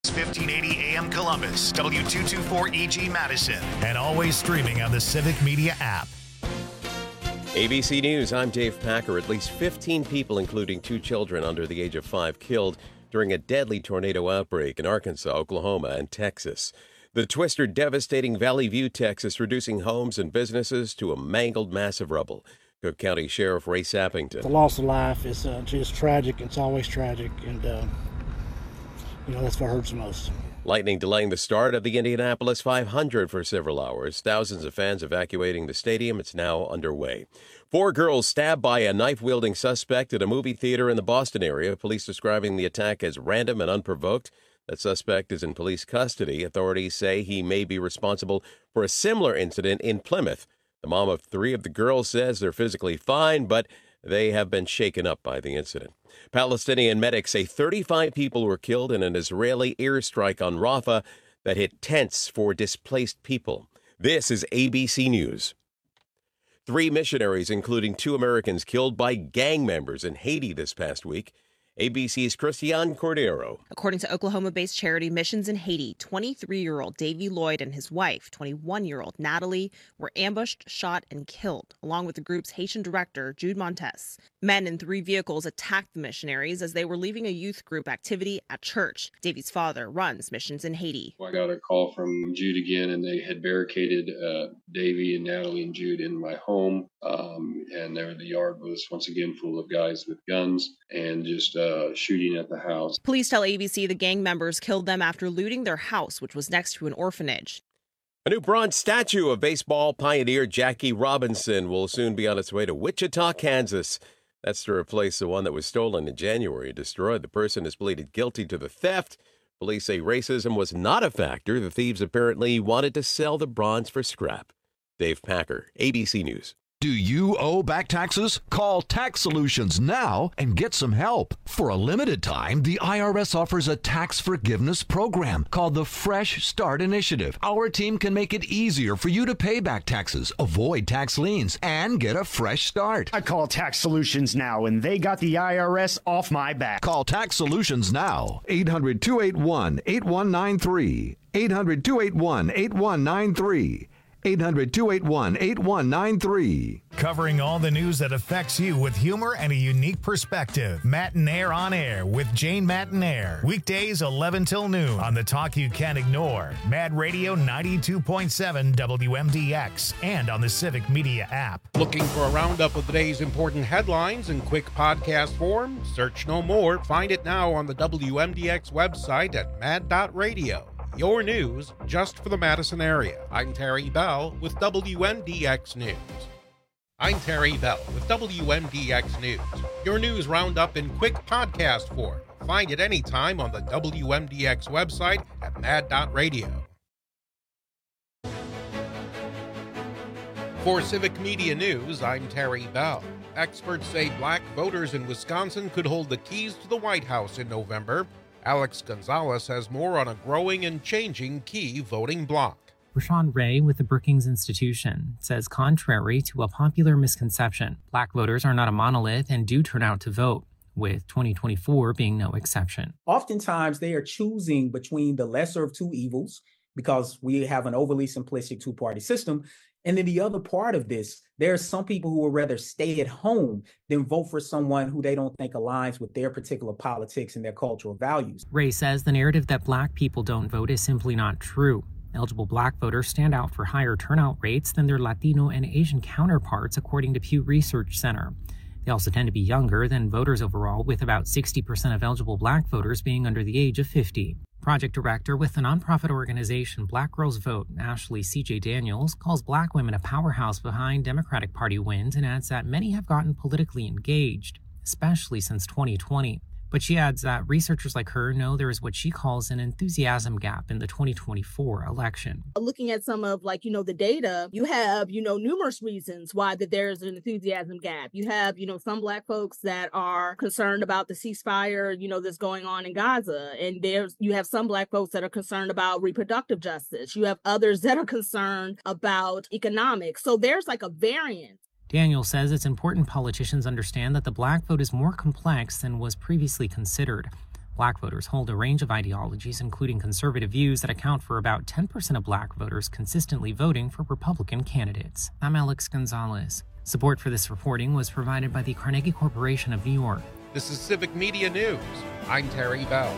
1580 AM Columbus, W224EG Madison, and always streaming on the Civic Media app. ABC News, I'm Dave Packer. At least 15 people, including 2 children under the age of 5, killed during a deadly tornado outbreak in Arkansas, Oklahoma, and Texas. The twister devastating Valley View, Texas, reducing homes and businesses to a mangled mass of rubble. Cook County Sheriff Ray Sappington. The loss of life is just tragic. It's always tragic, and that's what hurts the most. Lightning delaying the start of the Indianapolis 500 for several hours. Thousands of fans evacuating the stadium. It's now underway. 4 girls stabbed by a knife-wielding suspect at a movie theater in the Boston area. Police describing the attack as random and unprovoked. That suspect is in police custody. Authorities say he may be responsible for a similar incident in Plymouth. The mom of 3 of the girls says they're physically fine, but they have been shaken up by the incident. Palestinian medics say 35 people were killed in an Israeli airstrike on Rafah that hit tents for displaced people. This is ABC News. 3 missionaries, including 2 Americans, killed by gang members in Haiti this past week. ABC's Christian Cordero. According to Oklahoma-based charity Missions in Haiti, 23-year-old Davy Lloyd and his wife, 21-year-old Natalie, were ambushed, shot, and killed, along with the group's Haitian director, Jude Montes. Men in 3 vehicles attacked the missionaries as they were leaving a youth group activity at church. Davy's father runs Missions in Haiti. I got a call from Jude again, and they had barricaded Davy and Natalie and Jude in my home. And there the yard was once again full of guys with guns and just shooting at the house. Police tell ABC the gang members killed them after looting their house, which was next to an orphanage. A new bronze statue of baseball pioneer Jackie Robinson will soon be on its way to Wichita, Kansas. That's to replace the one that was stolen in January and destroyed. The person has pleaded guilty to the theft. Police say racism was not a factor. The thieves apparently wanted to sell the bronze for scrap. Dave Packer, ABC News. Do you owe back taxes? Call Tax Solutions now and get some help. For a limited time, the IRS offers a tax forgiveness program called the Fresh Start Initiative. Our team can make it easier for you to pay back taxes, avoid tax liens, and get a fresh start. I call Tax Solutions now, and they got the IRS off my back. Call Tax Solutions now. 800-281-8193. 800-281-8193. 800-281-8193. Covering all the news that affects you with humor and a unique perspective. Matinaire on Air with Jane Matinaire. Weekdays 11 till noon on the talk you can't ignore. Mad Radio 92.7 WMDX and on the Civic Media app. Looking for a roundup of the day's important headlines in quick podcast form? Search no more. Find it now on the WMDX website at mad.radio. Your news just for the Madison area. I'm Terry Bell with WMDX News. I'm Terry Bell with WMDX News. Your news roundup in quick podcast form. Find it anytime on the WMDX website at mad.radio. For Civic Media News, I'm Terry Bell. Experts say black voters in Wisconsin could hold the keys to the White House in November. Alex Gonzalez has more on a growing and changing key voting bloc. Rashawn Ray with the Brookings Institution says contrary to a popular misconception, black voters are not a monolith and do turn out to vote, with 2024 being no exception. Oftentimes they are choosing between the lesser of 2 evils because we have an overly simplistic 2-party system. And then the other part of this, there are some people who would rather stay at home than vote for someone who they don't think aligns with their particular politics and their cultural values. Ray says the narrative that black people don't vote is simply not true. Eligible black voters stand out for higher turnout rates than their Latino and Asian counterparts, according to Pew Research Center. They also tend to be younger than voters overall, with about 60% of eligible black voters being under the age of 50. Project director with the nonprofit organization Black Girls Vote, Ashley C.J. Daniels, calls black women a powerhouse behind Democratic Party wins and adds that many have gotten politically engaged, especially since 2020. But she adds that researchers like her know there is what she calls an enthusiasm gap in the 2024 election. Looking at some of the data, you have, numerous reasons why that there's an enthusiasm gap. You have, some black folks that are concerned about the ceasefire, that's going on in Gaza. And you have some black folks that are concerned about reproductive justice. You have others that are concerned about economics. So there's a variance. Daniel says it's important politicians understand that the black vote is more complex than was previously considered. Black voters hold a range of ideologies, including conservative views that account for about 10% of black voters consistently voting for Republican candidates. I'm Alex Gonzalez. Support for this reporting was provided by the Carnegie Corporation of New York. This is Civic Media News. I'm Terry Bell.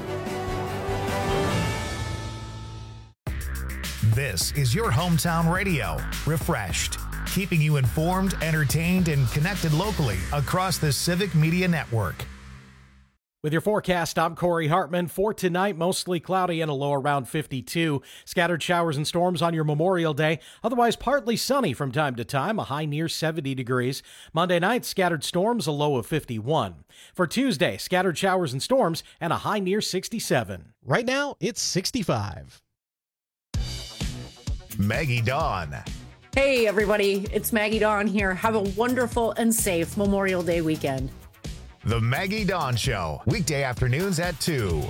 This is your hometown radio, refreshed, keeping you informed, entertained, and connected locally across the Civic Media Network. With your forecast, I'm Corey Hartman. For tonight, mostly cloudy and a low around 52. Scattered showers and storms on your Memorial Day. Otherwise, partly sunny from time to time, a high near 70 degrees. Monday night, scattered storms, a low of 51. For Tuesday, scattered showers and storms and a high near 67. Right now, it's 65. Maggie Dawn. Hey, everybody. It's Maggie Dawn here. Have a wonderful and safe Memorial Day weekend. The Maggie Dawn Show, weekday afternoons at 2.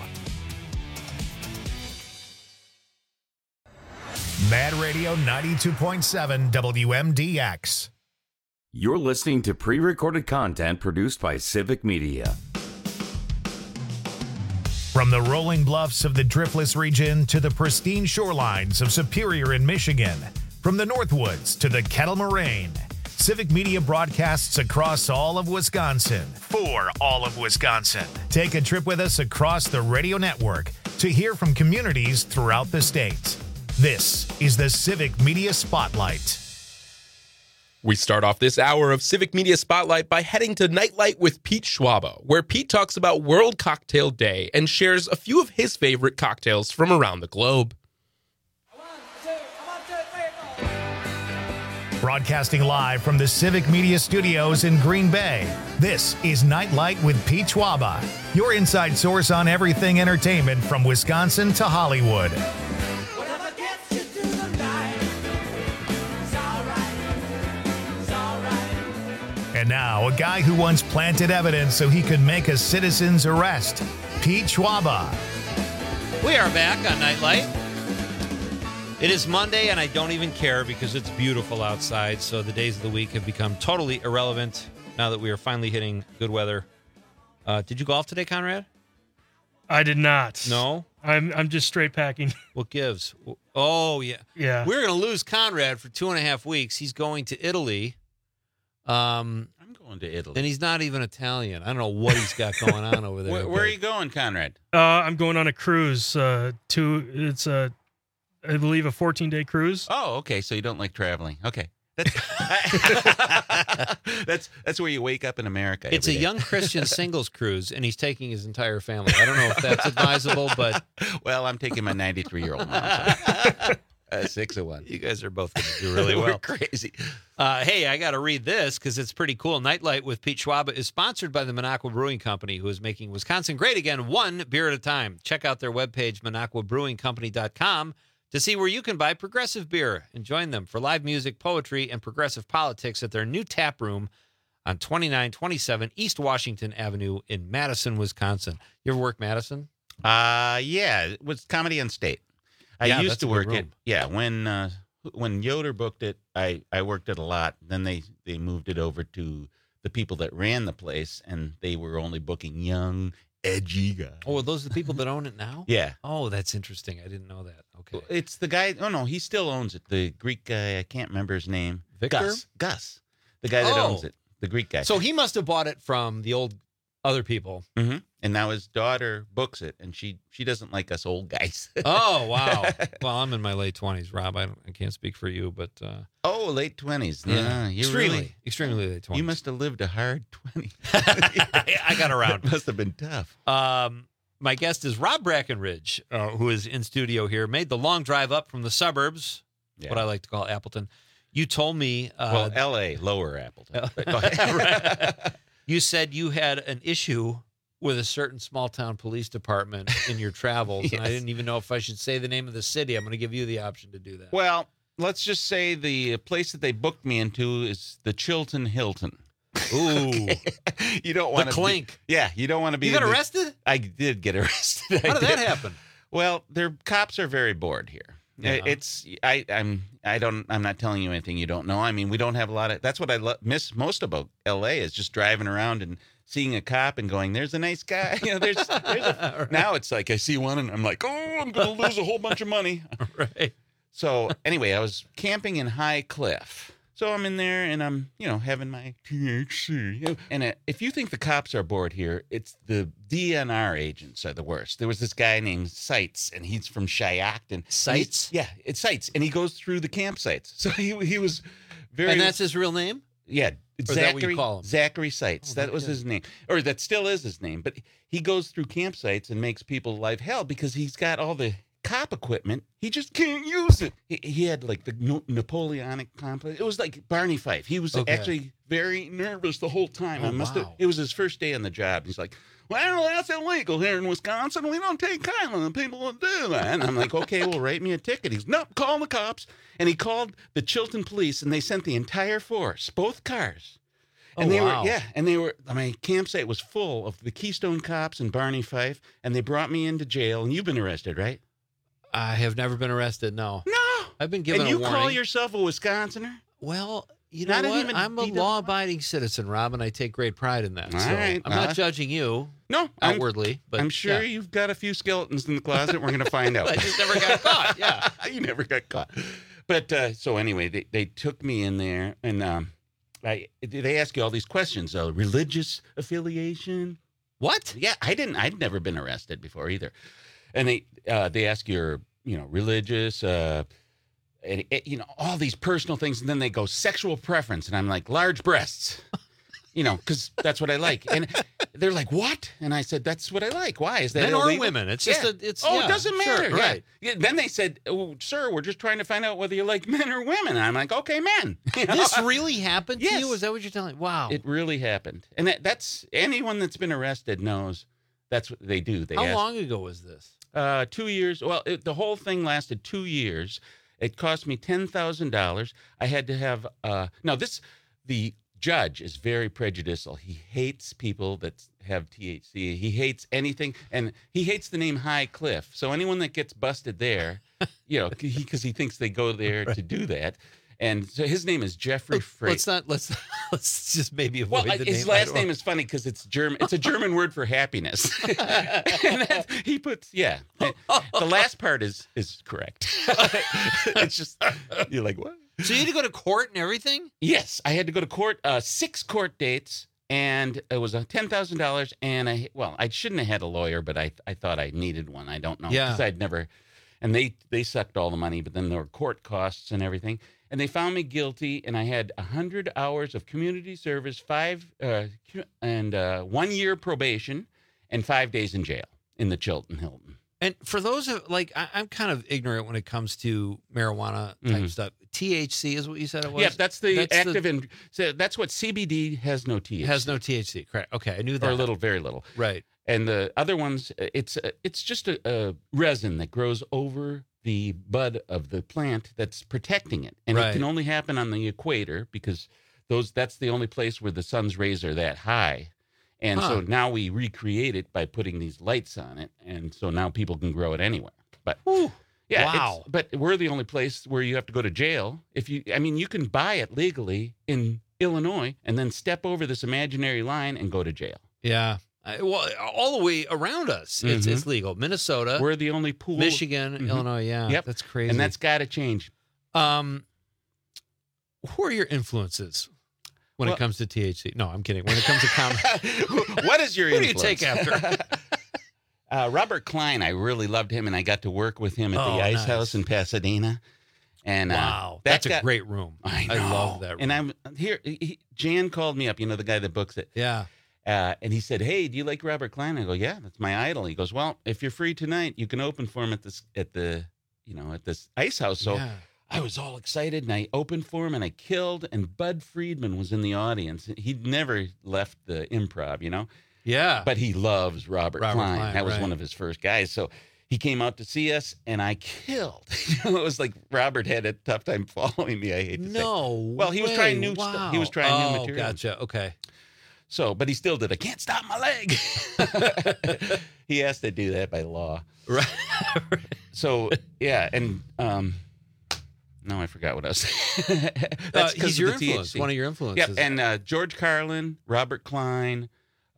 Mad Radio 92.7 WMDX. You're listening to pre-recorded content produced by Civic Media. From the rolling bluffs of the Driftless region to the pristine shorelines of Superior in Michigan, from the Northwoods to the Kettle Moraine, Civic Media broadcasts across all of Wisconsin, for all of Wisconsin. Take a trip with us across the radio network to hear from communities throughout the state. This is the Civic Media Spotlight. We start off this hour of Civic Media Spotlight by heading to Nightlight with Pete Schwaba, where Pete talks about World Cocktail Day and shares a few of his favorite cocktails from around the globe. Broadcasting live from the Civic Media Studios in Green Bay, this is Nightlight with Pete Schwaba, your inside source on everything entertainment from Wisconsin to Hollywood. And now, a guy who once planted evidence so he could make a citizen's arrest, Pete Schwaba. We are back on Nightlight. It is Monday, and I don't even care because it's beautiful outside, so the days of the week have become totally irrelevant now that we are finally hitting good weather. Did you golf today, Conrad? I did not. No? I'm just straight packing. What gives? Oh, yeah. Yeah. We're going to lose Conrad for 2.5 weeks. He's going to Italy. I'm going to Italy. And he's not even Italian. I don't know what he's got going on over there. Where are you going, Conrad? I'm going on a cruise. It's I believe a 14-day cruise. Oh, okay. So you don't like traveling. Okay. That's where you wake up in America. It's a young Christian singles cruise, and he's taking his entire family. I don't know if that's advisable, but... Well, I'm taking my 93-year-old mom. So. 6 of 1. You guys are both going to do really well. We're crazy. Hey, I got to read this because it's pretty cool. Nightlight with Pete Schwaba is sponsored by the Minocqua Brewing Company, who is making Wisconsin great again, one beer at a time. Check out their webpage, MinocquaBrewingCompany.com, to see where you can buy progressive beer and join them for live music, poetry, and progressive politics at their new tap room on 2927 East Washington Avenue in Madison, Wisconsin. You ever work Madison? Yeah, it was Comedy on State. I used to work it. Yeah, when Yoder booked it, I worked it a lot. Then they moved it over to the people that ran the place, and they were only booking young, edgy guys. Oh, are those the people that own it now? Yeah. Oh, that's interesting. I didn't know that. Okay. It's the guy. Oh, no, he still owns it. The Greek guy. I can't remember his name. Victor? Gus. The guy that owns it. The Greek guy. So he must have bought it from the old other people. Mm-hmm. And now his daughter books it, and she doesn't like us old guys. Oh, wow. Well, I'm in my late 20s, Rob. I can't speak for you, but... late 20s. Yeah, Extremely late 20s. You must have lived a hard 20. I got around. It must have been tough. My guest is Rob Brackenridge, who is in studio here, made the long drive up from the suburbs, what I like to call Appleton. You told me... L.A., lower Appleton. Go ahead. You said you had an issue with a certain small-town police department in your travels, Yes. and I didn't even know if I should say the name of the city. I'm going to give you the option to do that. Well, let's just say the place that they booked me into is the Chilton Hilton. Ooh. You don't want to... The Clink. You don't want to be... You got arrested? I did get arrested. How did that happen? Well, their cops are very bored here. Yeah. I'm not telling you anything you don't know. I mean, we don't have a lot of... That's what I miss most about L.A. is just driving around and seeing a cop and going, "There's a nice guy." There's now it's like I see one and I'm like, "Oh, I'm going to lose a whole bunch of money." Right. So anyway, I was camping in High Cliff. So I'm in there and I'm, having my THC. And if you think the cops are bored here, it's the DNR agents are the worst. There was this guy named Seitz, and he's from Cheyenne. Seitz? Yeah, it's Seitz. And he goes through the campsites. So he was very... And that's his real name? Yeah. Or is that what you call him? Zachary Seitz. That was his name. Or that still is his name. But he goes through campsites and makes people life hell because he's got all the cop equipment. He just can't use it. He had like the Napoleonic complex. It was like Barney Fife. He was actually very nervous the whole time. It was his first day on the job. He's like, "Well, that's illegal here in Wisconsin. We don't take kindly to people that do that." And I'm like, "Okay, well, write me a ticket." He's, "Nope, call the cops." And he called the Chilton police, and they sent the entire force, both cars. And my campsite was full of the Keystone Cops and Barney Fife, and they brought me into jail. And you've been arrested, right? I have never been arrested, no. No! I've been given a warning. And you call yourself a Wisconsinner? Well, you know what? I'm a law-abiding citizen, Rob, and I take great pride in that. All right. I'm not judging you outwardly. But I'm sure you've got a few skeletons in the closet. We're going to find out. I just never got caught, yeah. You never got caught. But so anyway, they took me in there, and they ask you all these questions. Religious affiliation. What? Yeah, I'd never been arrested before either. And they ask your, religious, all these personal things. And then they go sexual preference. And I'm like, large breasts, because that's what I like. And they're like, "What?" And I said, "That's what I like." Why? Is that men illegal? or women? It's just it doesn't matter. Sure, right. Yeah. Then they said, "Oh, sir, we're just trying to find out whether you like men or women." And I'm like, "Okay, men." This really happened to Yes. you? Is that what you're telling me? Wow. It really happened. And that's anyone that's been arrested knows that's what they do. How long ago was this? 2 years. Well, the whole thing lasted 2 years. It cost me $10,000. I had to have the judge is very prejudicial. He hates people that have THC. He hates anything, and he hates the name High Cliff. So anyone that gets busted there, because he thinks they go there to do that. And so his name is Jeffrey Freight. Let's just maybe avoid the name. His last name is funny because it's German. It's a German word for happiness. And he puts the last part is correct. It's just you're like, what? So you had to go to court and everything? Yes, I had to go to court. 6 court dates, and it was $10,000. And I shouldn't have had a lawyer, but I thought I needed one. I don't know because I'd never. And they sucked all the money, but then there were court costs and everything. And they found me guilty, and I had 100 hours of community service, 1 year probation, and 5 days in jail in the Chilton Hilton. And for those I'm kind of ignorant when it comes to marijuana type stuff. THC is what you said it was? Yeah, that's that's what CBD has no THC. Has no THC, correct. Okay, I knew that. Or very little. Right. And the other ones, it's just a resin that grows over the bud of the plant that's protecting it. And it can only happen on the equator because that's the only place where the sun's rays are that high. And so now we recreate it by putting these lights on it. And so now people can grow it anywhere. But wow. But we're the only place where you have to go to jail. You can buy it legally in Illinois and then step over this imaginary line and go to jail. Yeah. Well, all the way around us, it's legal. Minnesota, we're the only pool. Michigan, Illinois, Yep, that's crazy, and that's got to change. Who are your influences when it comes to THC? No, I'm kidding. When it comes to comedy, what is your influence? Who do you take after? Robert Klein. I really loved him, and I got to work with him at the Ice House in Pasadena. And wow, that's a great room. I love that room. And I'm here. Jan called me up. The guy that books it. Yeah. And he said, "Hey, do you like Robert Klein?" I go, "Yeah, that's my idol." He goes, "Well, if you're free tonight, you can open for him at this Ice House." So I was all excited, and I opened for him, and I killed. And Bud Friedman was in the audience. He'd never left the improv, Yeah, but he loves Robert Klein. That was one of his first guys. So he came out to see us, and I killed. It was like Robert had a tough time following me. I hate to say. Well, he was trying new stuff. He was trying new material. Gotcha. Okay. So, but he still did. I can't stop my leg. He has to do that by law. Right. So, yeah. And, no, I forgot what I was saying. He's your influence. One of your influences. Yep. And George Carlin, Robert Klein,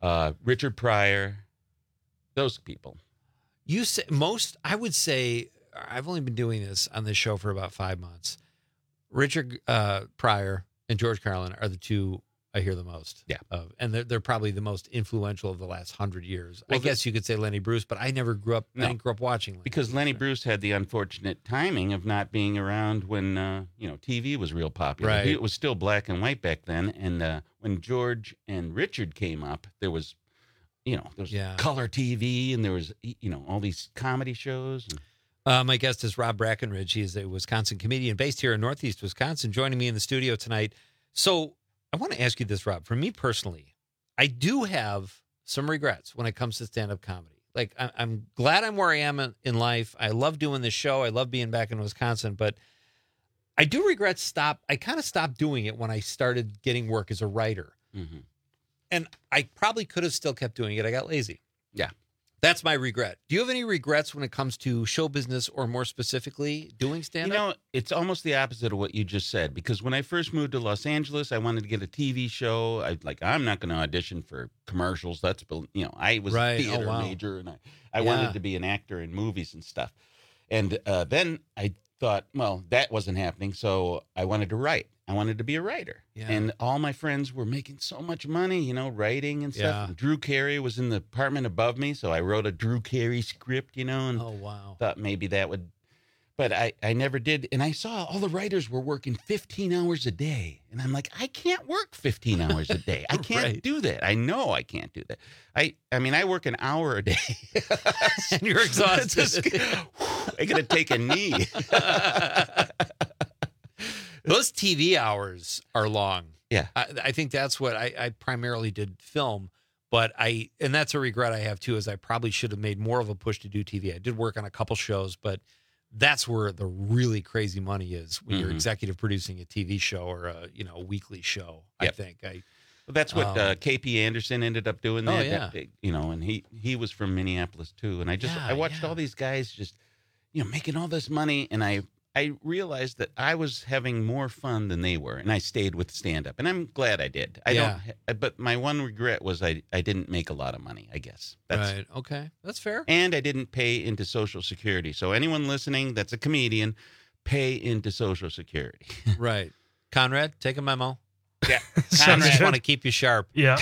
Richard Pryor, those people. You say I would say, I've only been doing this on this show for about 5 months. Richard Pryor and George Carlin are the two I hear the most. Yeah. And they're probably the most influential of the last 100 years. Well, I guess you could say Lenny Bruce, but I never grew up. I didn't grow up watching Lenny because Bruce. Lenny Bruce had the unfortunate timing of not being around when TV was real popular. Right. It was still black and white back then, and when George and Richard came up, there was color TV, and there was all these comedy shows. My guest is Rob Brackenridge. He is a Wisconsin comedian based here in Northeast Wisconsin, joining me in the studio tonight. So I want to ask you this, Rob. For me personally, I do have some regrets when it comes to stand-up comedy. Like, I'm glad I'm where I am in life. I love doing this show. I love being back in Wisconsin, but I do regret I kind of stopped doing it when I started getting work as a writer. Mm-hmm. And I probably could have still kept doing it. I got lazy. Yeah. That's my regret. Do you have any regrets when it comes to show business, or more specifically doing stand-up? It's almost the opposite of what you just said, because when I first moved to Los Angeles, I wanted to get a TV show. I'm not going to audition for commercials. I was a theater major, and I wanted to be an actor in movies and stuff. And then I thought, well, that wasn't happening, so I wanted to write. I wanted to be a writer. Yeah. And all my friends were making so much money, writing and stuff. Yeah. And Drew Carey was in the apartment above me, so I wrote a Drew Carey script, and thought maybe that would. But I never did. And I saw all the writers were working 15 hours a day. And I'm like, I can't work 15 hours a day. I can't do that. I know I can't do that. I mean, I work an hour a day. And you're exhausted. I got to take a knee. Those TV hours are long. Yeah. I think that's what I primarily did film, and that's a regret I have too, is I probably should have made more of a push to do TV. I did work on a couple shows, but that's where the really crazy money is when you're executive producing a TV show or a weekly show. Yep. I think that's what KP Anderson ended up doing. Oh, yeah. And he was from Minneapolis too. And I watched all these guys just making all this money, and I realized that I was having more fun than they were, and I stayed with stand-up, and I'm glad I did. But my one regret was I didn't make a lot of money, I guess. Right, okay. That's fair. And I didn't pay into Social Security. So anyone listening that's a comedian, pay into Social Security. Right. Conrad, take a memo. Yeah. I just want to keep you sharp. Yeah.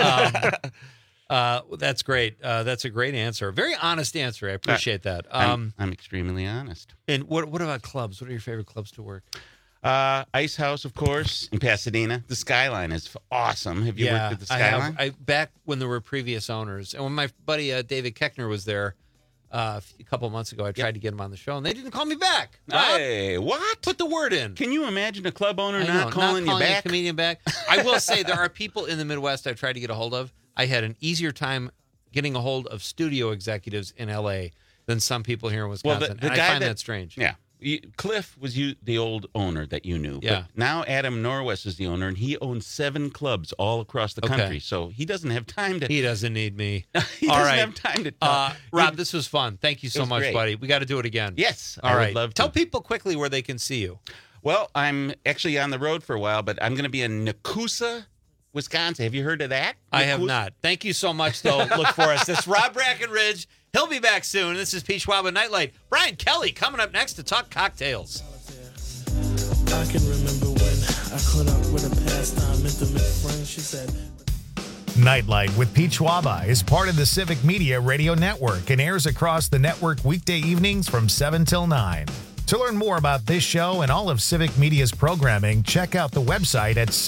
That's great. That's a great answer. Very honest answer. I appreciate that. I'm extremely honest. And what about clubs? What are your favorite clubs to work? Ice House, of course, in Pasadena. The Skyline is awesome. Have you worked at the Skyline? I have. Back when there were previous owners, and when my buddy David Keckner was there a couple of months ago, I tried to get him on the show, and they didn't call me back. Hey, what? Put the word in. Can you imagine a club owner not calling you back? A comedian back. I will say there are people in the Midwest I've tried to get a hold of. I had an easier time getting a hold of studio executives in L.A. than some people here in Wisconsin. Well, I find that strange. Yeah. Cliff was the old owner that you knew. Yeah. But now Adam Norwest is the owner, and he owns 7 clubs all across the country. So he doesn't have time to. He doesn't need me. He doesn't have time to talk. Rob, this was fun. Thank you so much, great. buddy. We got to do it again. Yes. All I right. would love to. Tell people quickly where they can see you. Well, I'm actually on the road for a while, but I'm going to be in Nakusa, Wisconsin. Have you heard of that? I have not. Thank you so much, though. Look for us. This is Rob Brackenridge. He'll be back soon. This is Pete Schwab Nightlight. Brian Kelly coming up next to talk cocktails. I can remember when I caught up with a pastime intimate friend. She said, Nightlight with Pete Schwaba is part of the Civic Media Radio Network and airs across the network weekday evenings from 7 till 9. To learn more about this show and all of Civic Media's programming, check out the website at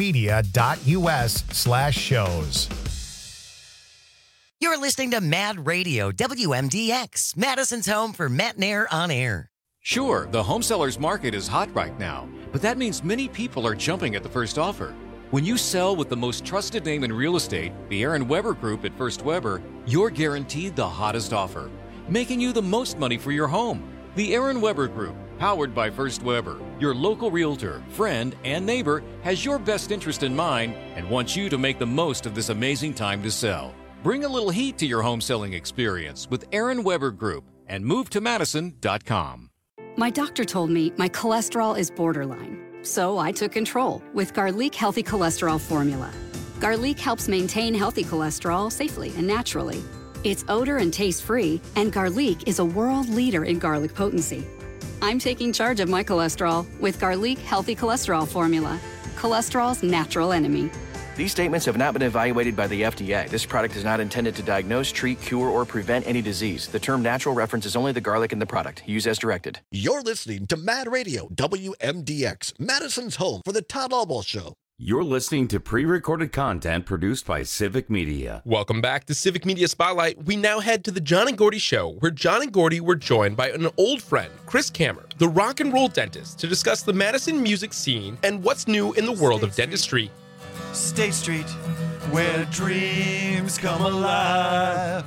civicmedia.us/shows. You're listening to Mad Radio, WMDX, Madison's home for Matt and Air on air. Sure, the home seller's market is hot right now, but that means many people are jumping at the first offer. When you sell with the most trusted name in real estate, the Aaron Weber Group at First Weber, you're guaranteed the hottest offer, making you the most money for your home. The Aaron Weber Group, powered by First Weber, your local realtor, friend, and neighbor, has your best interest in mind and wants you to make the most of this amazing time to sell. Bring a little heat to your home selling experience with Aaron Weber Group and move to Madison.com. My doctor told me my cholesterol is borderline, so I took control with Garlic Healthy Cholesterol Formula. Garlic helps maintain healthy cholesterol safely and naturally. It's odor and taste-free, and Garlic is a world leader in garlic potency. I'm taking charge of my cholesterol with Garlic Healthy Cholesterol Formula, cholesterol's natural enemy. These statements have not been evaluated by the FDA. This product is not intended to diagnose, treat, cure, or prevent any disease. The term natural references only the garlic in the product. Use as directed. You're listening to Mad Radio, WMDX, Madison's home for the Todd Albaugh Show. You're listening to pre-recorded content produced by Civic Media. Welcome back to Civic Media Spotlight. We now head to the John and Gordy Show, where John and Gordy were joined by an old friend, Chris Kammer, the rock and roll dentist, to discuss the Madison music scene and what's new in the world of dentistry. State Street, where dreams come alive.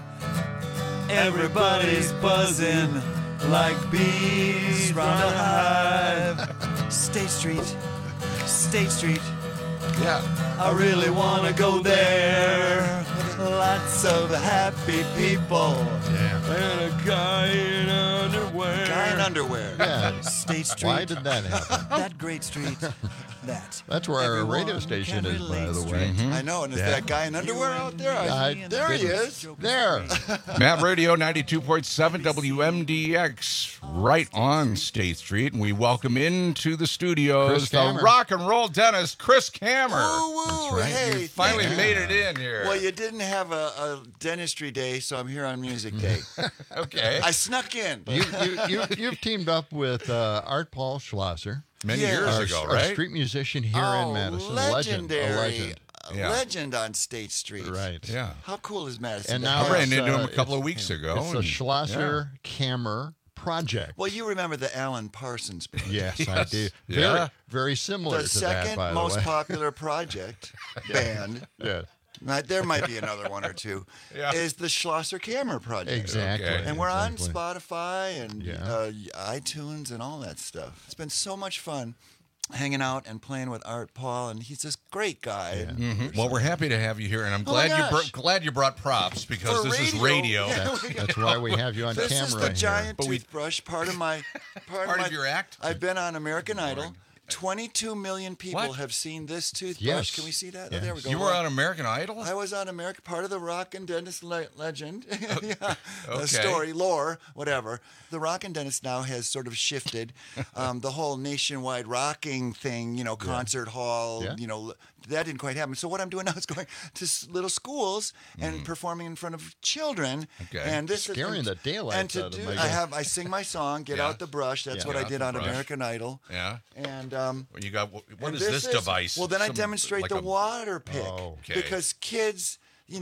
Everybody's buzzing like bees round a hive. State Street, State Street. Yeah. I really want to go there. Lots of happy people. Yeah. And a guy in underwear. Guy in underwear. Yeah. State Street. Why did that happen? That great street. That's where our radio station is, by the way. I know, and is that guy in underwear out there? There he is. There. Mad Radio 92.7 WMDX, right on State Street. And we welcome into the studios the rock and roll dentist, Chris Kammer. That's right. Hey, you finally made it in here. Well, you didn't have a dentistry day, so I'm here on music day. Okay. I snuck in. You've teamed up with Art Paul Schlosser. Many years ago, right? Our street musician here in Madison. Legendary. A legend. Legend on State Street. Right. Yeah. How cool is Madison? And now I ran into him a couple of weeks ago. It's the Schlosser Kammer project. Well, you remember the Alan Parsons project. Yes, I do. Yeah. Very similar the to that, by second the way. most popular project band. Yes. There might be another one or two. Is the Schlosser Kammer project? Exactly. Okay. And we're on Spotify and iTunes and all that stuff. It's been so much fun hanging out and playing with Art Paul, and he's this great guy. Yeah. Well, we're happy to have you here, and I'm glad you brought props because this is radio. That's why we have you on camera. This is the giant here. toothbrush, part of my part of your act. I've been on American Idol. 22 million people have seen this toothbrush. Yes. Can we see that? Yes. Oh, there we go. You were on American Idol? I was on American, part of the rock and dentist legend. Okay. The story, lore, whatever. The rock and dentist now has sort of shifted. The whole nationwide rocking thing, concert hall, that didn't quite happen. So what I'm doing now is going to little schools and performing in front of children. Okay. And this scaring the daylights out of my I sing my song, Get Out the Brush. That's what I did on American Idol. Yeah. And you got what is this device? Well, then I demonstrate the water pick because kids.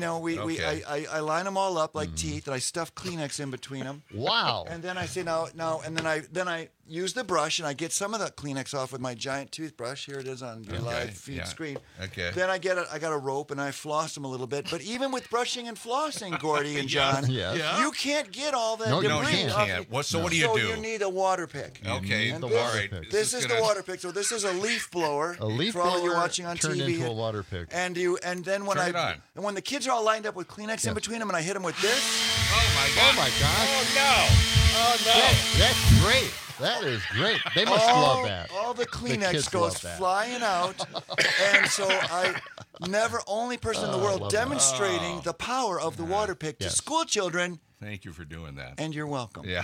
I line them all up like teeth, and I stuff Kleenex in between them. Wow! And then I say now, and then I use the brush, and I get some of the Kleenex off with my giant toothbrush. Here it is on your live feed screen. Okay. Then I got a rope, and I floss them a little bit. But even with brushing and flossing, Gordy and John, you can't get all that debris. No, you can't. What do you do? So you need a water pick. Okay. And all right. This is the water pick. So this is a leaf blower. A leaf for all blower of you watching on turned TV. into a water pick. And then when when the kids are all lined up with Kleenex in between them, and I hit them with this. Oh my God! Oh my gosh! Oh no! That's great. That is great. They must love that. All the Kleenex goes flying out, and so only person in the world demonstrating the power of the water pick to school children. Thank you for doing that. And you're welcome. Yeah.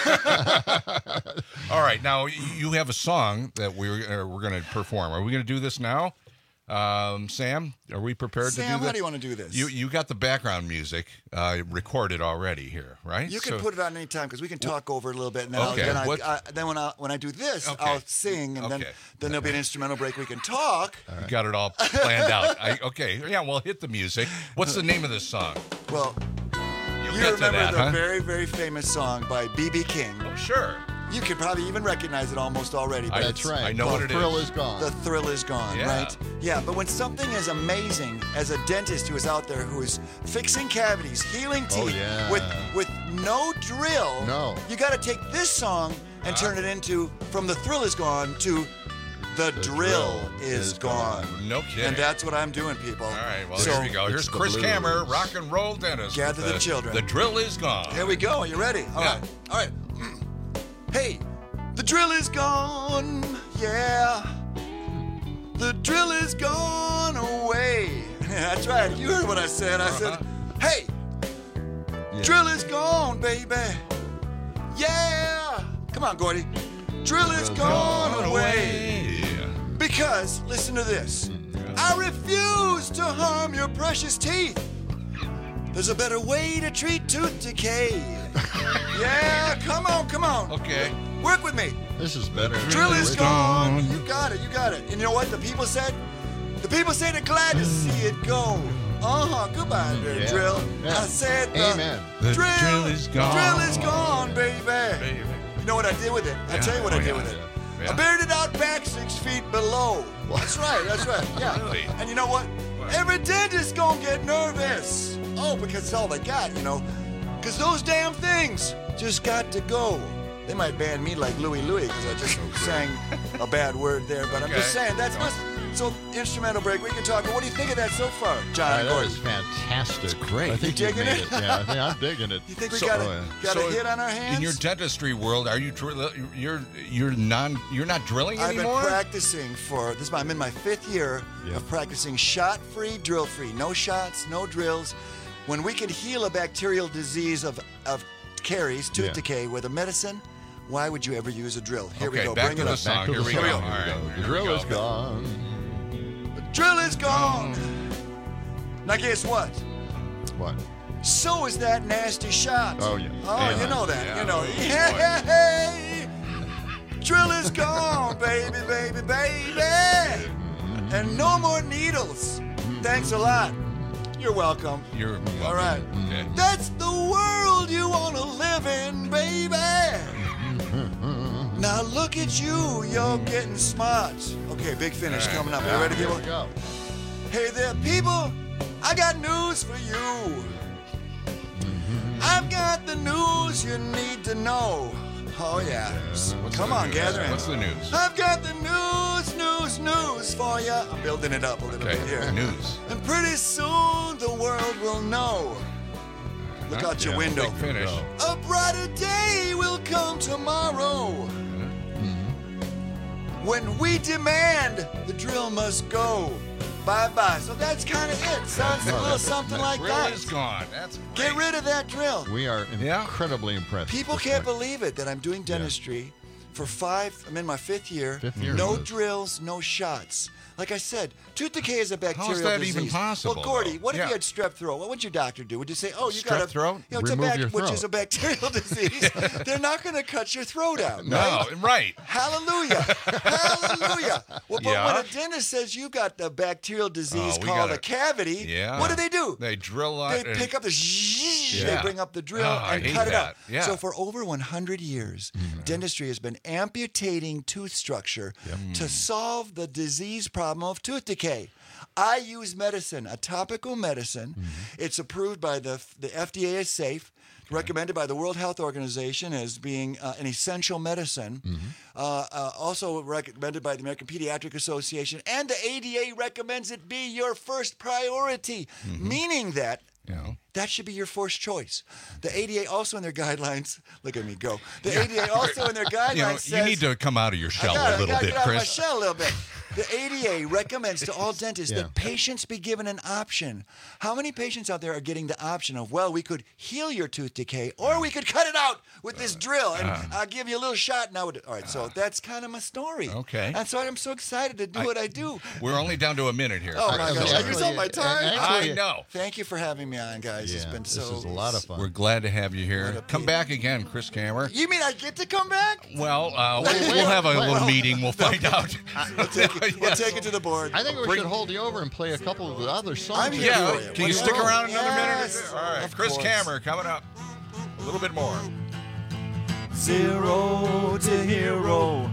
All right. Now, you have a song that we're going to perform. Are we going to do this now? Sam, are we prepared to do this? Sam, how do you want to do this? You got the background music recorded already here, right? You can put it on any time because we can talk over it a little bit. And then, when I do this, I'll sing, and then there'll be an instrumental break. We can talk. You got it all planned out. Well, hit the music. What's the name of this song? Well, you remember the very, very famous song by B.B. King. Oh, sure. You could probably even recognize it almost already. But That's right. I know what it is. The thrill is gone. The thrill is gone, right? Yeah, but when something is amazing, as a dentist who is out there who is fixing cavities, healing teeth with no drill, you got to take this song and turn it into from the thrill is gone to the drill is gone. No kidding. And that's what I'm doing, people. All right, well, here we go. Here's Chris Kammer, rock and roll dentist. Gather the children. The drill is gone. Here we go. Are you ready? All right. Hey, the drill is gone, yeah. The drill is gone away. That's right. You heard what I said. I said, hey, drill is gone, baby. Yeah. Come on, Gordy. Drill is gone away. Because, listen to this. I refuse to harm your precious teeth. There's a better way to treat tooth decay. Yeah, come on. Okay. Work with me. This is better. Drill is gone. You got it. And you know what the people said? The people say they're glad to see it go. Goodbye there, Drill. Yeah. I said amen. The drill is gone. Drill is gone, baby. You know what I did with it? I'll tell you what I did with it. I buried it out back 6 feet below. That's right. Yeah. Really? And you know what? Every dentist gonna get nervous. Oh, because it's all they got, you know. Because those damn things just got to go. They might ban me like Louie because I just sang a bad word there. But I'm just saying, that's my... So, instrumental break. We can talk. What do you think of that so far, John? That was fantastic. Great. I think you digging it? Yeah, I'm digging it. You think we got a hit on our hands? In your dentistry world, are you you're not drilling anymore? I've been practicing I'm in my 5th year of practicing shot-free, drill-free. No shots, no drills. When we can heal a bacterial disease of caries, tooth decay with a medicine, why would you ever use a drill? Here we go. Back Bring to it the up. song. Here we go. All right. The drill is gone. The drill is gone. Now guess what? What? So is that nasty shot. Oh, yeah. You know that. Yeah. You know. Hey. Drill is gone, baby. And no more needles. Thanks a lot. You're welcome. You're welcome. All right. Okay. That's the world you want to live in, baby. Now look at you're getting smart. Okay, big finish coming up. You ready, people? Here we go. Hey there, people. I got news for you. I've got the news you need to know. Oh, yeah. Come on, gather in. What's the news? I've got the news for you. I'm building it up a little bit here. News. And pretty soon the world will know. Look out your window. Big finish. A brighter day will come tomorrow. When we demand, the drill must go. Bye-bye. So that's kind of it. Sounds a little something like that. Drill is gone. That's great. Get rid of that drill. We are incredibly impressed. People can't believe it that I'm doing dentistry for I'm in my 5th year. 5th year. No drills, no shots. Like I said, tooth decay is a bacterial disease. How is that even possible? Well, Gordy, what if you had strep throat? What would your doctor do? Would you say, you got strep throat? It's Remove your throat. which is a bacterial disease. They're not going to cut your throat out. No, right. Hallelujah. Hallelujah. Well, but when a dentist says you got the bacterial disease called a cavity, what do? They drill out. They pick up the they bring up the drill and cut it out. Yeah. So for over 100 years, dentistry has been amputating tooth structure to solve the disease problem of tooth decay. I use medicine, a topical medicine. It's approved by the FDA as safe, recommended by the World Health Organization as being an essential medicine, also recommended by the American Pediatric Association, and the ADA recommends it be your first priority, meaning that that should be your first choice. The ADA also in their guidelines, look at me go. The ADA also in their guidelines says... You need to come out of your shell a little bit, Chris. I got to get out of my Chris. shell a little bit. The ADA recommends to all dentists that patients be given an option. How many patients out there are getting the option of, well, we could heal your tooth decay or we could cut it out with this drill and I'll give you a little shot now. All right, so that's kind of my story. Okay. That's why I'm so excited to do what I do. We're only down to a minute here. Oh, my gosh. I used all my time. I know. Thank you for having me on, guys. It's been This is a lot of fun. We're glad to have you here. Come back again, Chris Kammer. You mean I get to come back? Well, we'll have a little meeting. We'll find out. We'll take it to the board. I think we should hold you over and play a couple of the other songs. I'm here for you. Can you stick around another minute? All right, of Chris course. Kammer coming up. A little bit more. 0 to hero.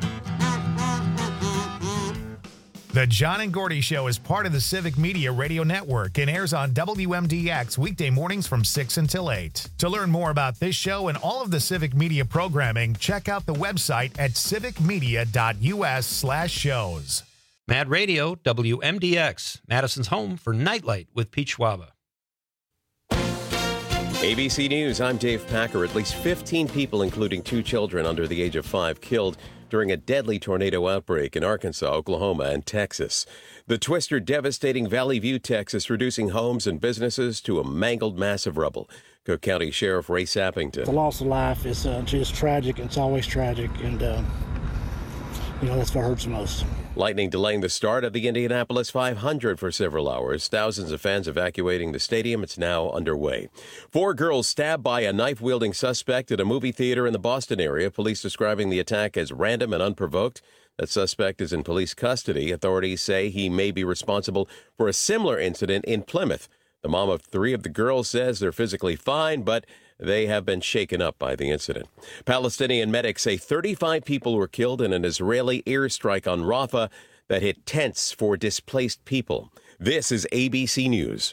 The John and Gordy Show is part of the Civic Media Radio Network and airs on WMDX weekday mornings from 6 until 8. To learn more about this show and all of the Civic Media programming, check out the website at civicmedia.us/shows. Mad Radio, WMDX, Madison's home for Nightlight with Pete Schwaba. ABC News, I'm Dave Packer. At least 15 people, including 2 children under the age of 5, killed during a deadly tornado outbreak in Arkansas, Oklahoma, and Texas. The twister devastating Valley View, Texas, reducing homes and businesses to a mangled mass of rubble. Cook County Sheriff Ray Sappington. The loss of life is just tragic. It's always tragic, and that's what hurts most. Lightning delaying the start of the Indianapolis 500 for several hours. Thousands of fans evacuating the stadium. It's now underway. 4 girls stabbed by a knife-wielding suspect at a movie theater in the Boston area. Police describing the attack as random and unprovoked. That suspect is in police custody. Authorities say he may be responsible for a similar incident in Plymouth. The mom of 3 of the girls says they're physically fine, but they have been shaken up by the incident. Palestinian medics say 35 people were killed in an Israeli airstrike on Rafah that hit tents for displaced people. This is ABC News.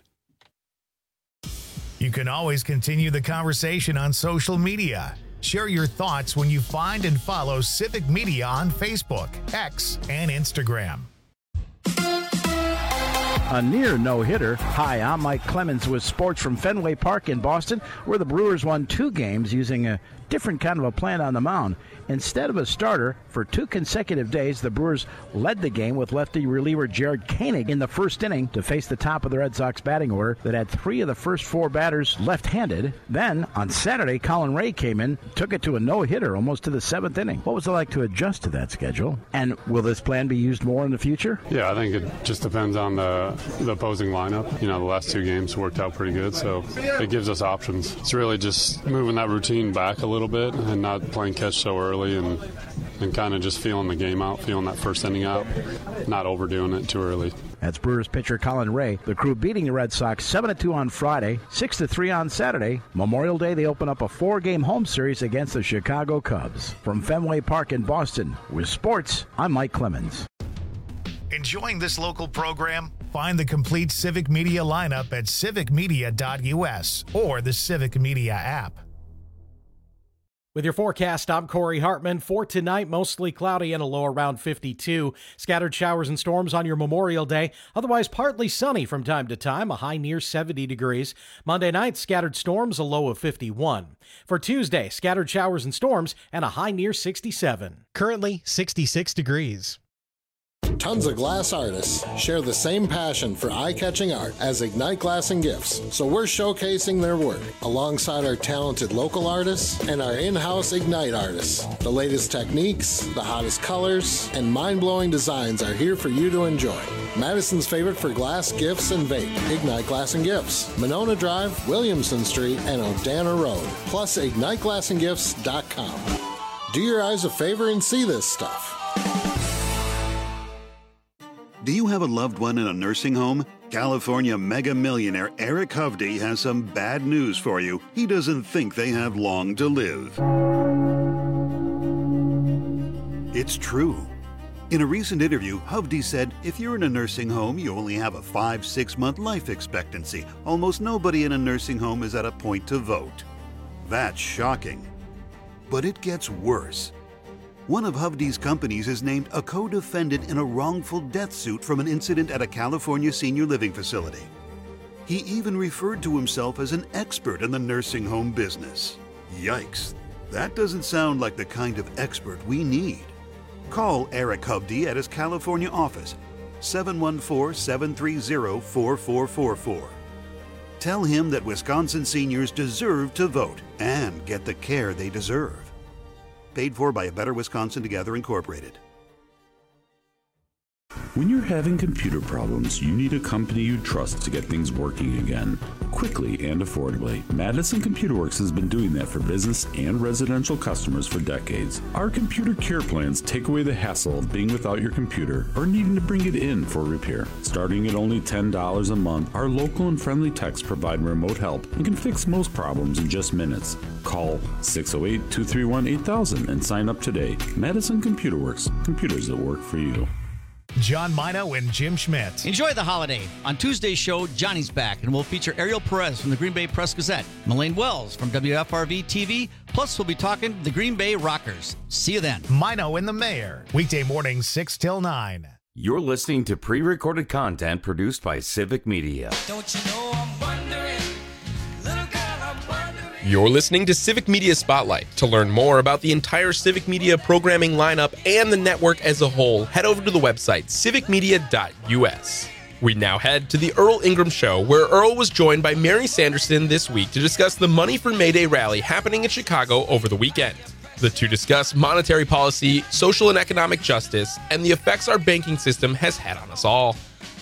You can always continue the conversation on social media. Share your thoughts when you find and follow Civic Media on Facebook, X, and Instagram. A near no-hitter. Hi, I'm Mike Clemens with sports from Fenway Park in Boston, where the Brewers won 2 games using a different kind of a plan on the mound. Instead of a starter, for 2 consecutive days, the Brewers led the game with lefty reliever Jared Koenig in the first inning to face the top of the Red Sox batting order that had 3 of the first 4 batters left-handed. Then, on Saturday, Colin Ray came in, took it to a no-hitter almost to the 7th inning. What was it like to adjust to that schedule? And will this plan be used more in the future? Yeah, I think it just depends on the opposing lineup. The last 2 games worked out pretty good, so it gives us options. It's really just moving that routine back a little bit and not playing catch so early and kind of just feeling the game out, feeling that first inning out, not overdoing it too early. That's Brewers pitcher Colin Ray. The Crew beating the Red Sox 7-2 on Friday, 6-3 on Saturday. Memorial Day, they open up a 4-game home series against the Chicago Cubs. From Fenway Park in Boston, with sports, I'm Mike Clemens. Enjoying this local program? Find the complete Civic Media lineup at civicmedia.us or the Civic Media app. With your forecast, I'm Corey Hartman. For tonight, mostly cloudy and a low around 52. Scattered showers and storms on your Memorial Day. Otherwise, partly sunny from time to time, a high near 70 degrees. Monday night, scattered storms, a low of 51. For Tuesday, scattered showers and storms and a high near 67. Currently, 66 degrees. Tons of glass artists share the same passion for eye-catching art as Ignite Glass and Gifts, so we're showcasing their work alongside our talented local artists and our in-house Ignite artists. The latest techniques, the hottest colors, and mind-blowing designs are here for you to enjoy. Madison's favorite for glass, gifts, and vape, Ignite Glass and Gifts, Monona Drive, Williamson Street, and Odana Road, plus IgniteGlassandGifts.com. Do your eyes a favor and see this stuff. Do you have a loved one in a nursing home? California mega millionaire Eric Hovde has some bad news for you. He doesn't think they have long to live. It's true. In a recent interview, Hovde said, if you're in a nursing home, you only have a 5-6 month life expectancy. Almost nobody in a nursing home is at a point to vote. That's shocking. But it gets worse. One of Hovde's companies is named a co-defendant in a wrongful death suit from an incident at a California senior living facility. He even referred to himself as an expert in the nursing home business. Yikes, that doesn't sound like the kind of expert we need. Call Eric Hovde at his California office, 714-730-4444. Tell him that Wisconsin seniors deserve to vote and get the care they deserve. Paid for by A Better Wisconsin Together Incorporated. When you're having computer problems, you need a company you trust to get things working again, quickly and affordably. Madison Computer Works has been doing that for business and residential customers for decades. Our computer care plans take away the hassle of being without your computer or needing to bring it in for repair. Starting at only $10 a month, our local and friendly techs provide remote help and can fix most problems in just minutes. Call 608-231-8000 and sign up today. Madison Computer Works, computers that work for you. John Mino and Jim Schmidt. Enjoy the holiday. On Tuesday's show, Johnny's back, and we'll feature Ariel Perez from the Green Bay Press-Gazette, Melaine Wells from WFRV TV, plus we'll be talking the Green Bay Rockers. See you then. Mino and the Mayor, weekday mornings 6 till 9. You're listening to pre-recorded content produced by Civic Media. Don't you know I'm wondering, little girl, I'm wondering. You're listening to Civic Media Spotlight. To learn more about the entire Civic Media programming lineup and the network as a whole, head over to the website civicmedia.us. We now head to the Earl Ingram Show, where Earl was joined by Mary Sanderson this week to discuss the Money for Mayday rally happening in Chicago over the weekend. The two discuss monetary policy, social and economic justice, and the effects our banking system has had on us all.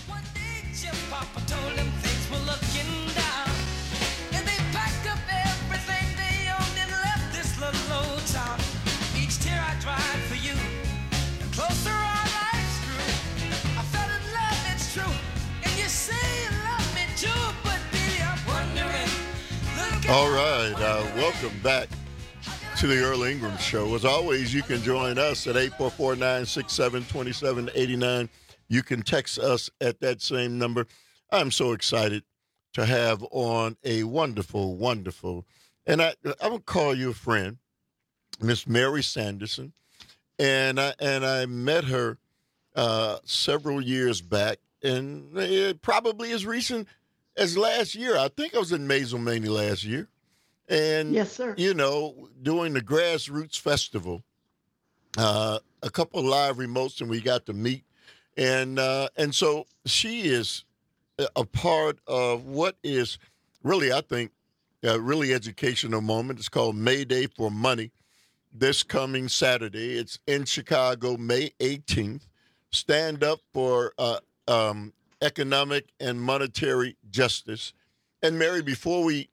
All right, welcome back to the Earl Ingram Show. As always, you can join us at 844-967-2789. You can text us at that same number. I'm so excited to have on a wonderful, and I'm going to call you a friend, Miss Mary Sanderson. And I met her several years back, and probably as recent as last year. I think I was in Mazelmania last year. And, yes, sir. You know, doing the Grassroots Festival, a couple of live remotes, and we got to meet. And so she is a part of what is really, I think, a really educational moment. It's called Mayday for Money. This coming Saturday, it's in Chicago, May 18th. Stand up for economic and monetary justice. And Mary, before we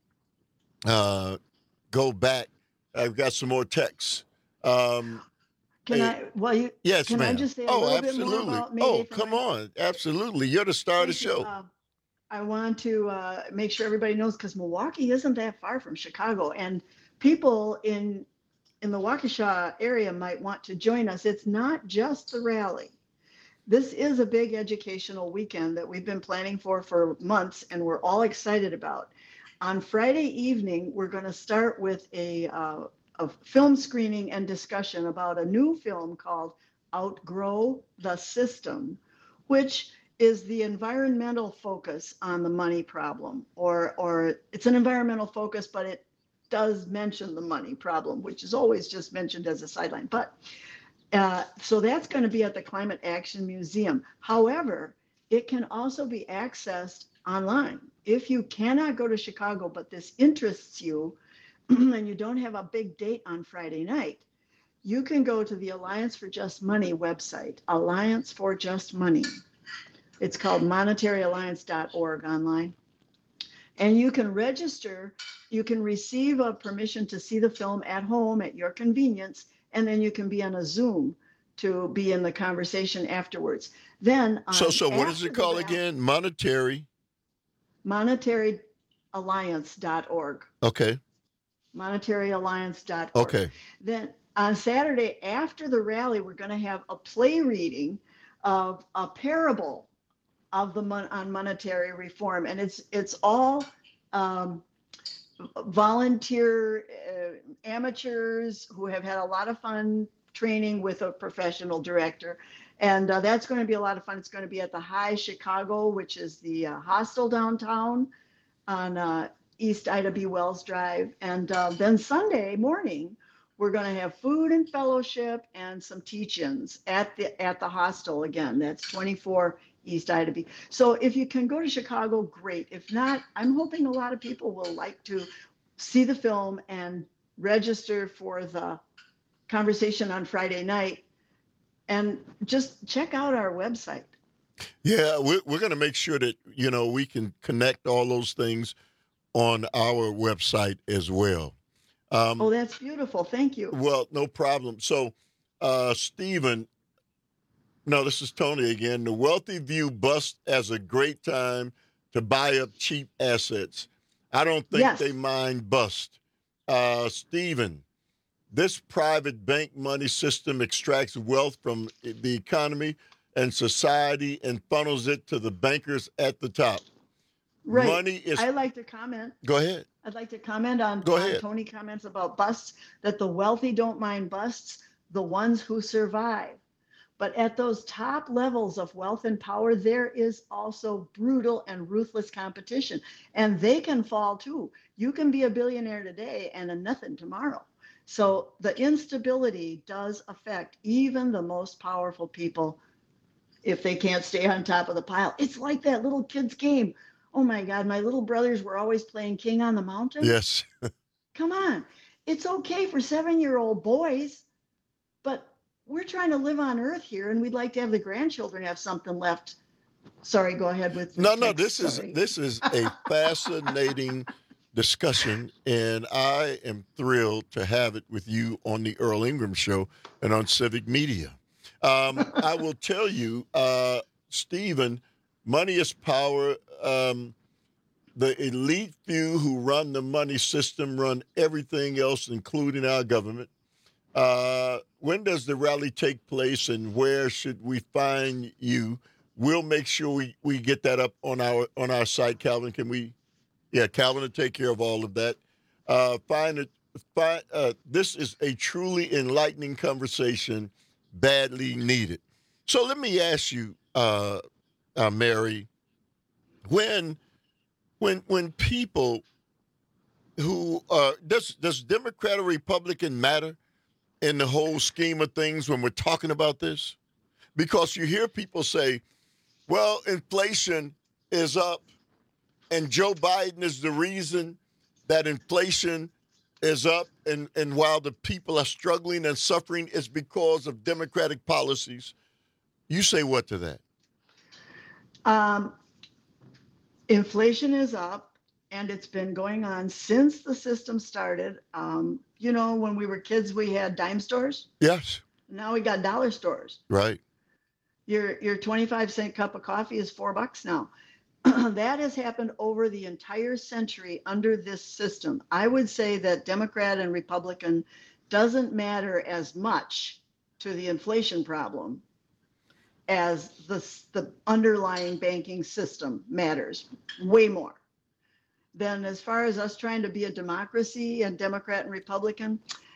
go back, I've got some more texts. Can I? Well, you. Yes, can ma'am. I just say a little bit more about Mayday for come Money? on, absolutely. You're the star of the show. I want to make sure everybody knows, because Milwaukee isn't that far from Chicago, and people in the Waukesha area might want to join us. It's not just the rally. This is a big educational weekend that we've been planning for months, and we're all excited about. On Friday evening, we're going to start with a film screening and discussion about a new film called Outgrow the System, which is the environmental focus on the money problem, or it's an environmental focus, but it does mention the money problem, which is always just mentioned as a sideline. But so that's going to be at the Climate Action Museum. However, it can also be accessed online. If you cannot go to Chicago, but this interests you, and you don't have a big date on Friday night, you can go to the Alliance for Just Money website, Alliance for Just Money. It's called monetaryalliance.org online. And you can register, you can receive a permission to see the film at home at your convenience, and then you can be on a Zoom to be in the conversation afterwards. Then so what is it called again? Monetaryalliance.org. Okay. Monetaryalliance.org. Okay. Then on Saturday after the rally, we're going to have a play reading of a parable of on monetary reform, and it's all volunteer amateurs who have had a lot of fun training with a professional director, and that's going to be a lot of fun. It's going to be at the High Chicago, which is the hostel downtown on East Ida B. Wells Drive, and then Sunday morning we're going to have food and fellowship and some teach-ins at the hostel again. That's 24 East Ida B. So if you can go to Chicago, great. If not, I'm hoping a lot of people will like to see the film and register for the conversation on Friday night, and just check out our website. Yeah, we're going to make sure that, we can connect all those things on our website as well. Oh, that's beautiful. Thank you. Well, no problem. So, Stephen, no, this is Tony again. The wealthy view bust as a great time to buy up cheap assets. I don't think they mind bust. Stephen, this private bank money system extracts wealth from the economy and society and funnels it to the bankers at the top. Right. Money is. I'd like to comment. Go ahead. I'd like to comment on Tony comments about busts, that the wealthy don't mind busts, the ones who survive. But at those top levels of wealth and power, there is also brutal and ruthless competition, and they can fall too. You can be a billionaire today and a nothing tomorrow. So the instability does affect even the most powerful people if they can't stay on top of the pile. It's like that little kid's game. Oh my God, my little brothers were always playing King on the Mountain. Yes. Come on. It's okay for 7-year-old boys, but we're trying to live on Earth here, and we'd like to have the grandchildren have something left. Sorry, go ahead with. No. This is a fascinating discussion, and I am thrilled to have it with you on the Earl Ingram Show and on Civic Media. I will tell you, Stephen, money is power. The elite few who run the money system run everything else, including our government. When does the rally take place, and where should we find you? We'll make sure we get that up on our site. Calvin, can we? Yeah, Calvin will take care of all of that. This is a truly enlightening conversation, badly needed. So let me ask you, Mary, when people who does Democrat or Republican matter in the whole scheme of things when we're talking about this? Because you hear people say, well, inflation is up, and Joe Biden is the reason that inflation is up, and while the people are struggling and suffering, it's because of Democratic policies. You say what to that? Inflation is up, and it's been going on since the system started. You know, when we were kids, we had dime stores. Yes. Now we got dollar stores. Right. Your 25-cent cup of coffee is $4 now. That has happened over the entire century under this system. I would say that Democrat and Republican doesn't matter as much to the inflation problem as the underlying banking system matters way more. Then as far as us trying to be a democracy and Democrat and Republican,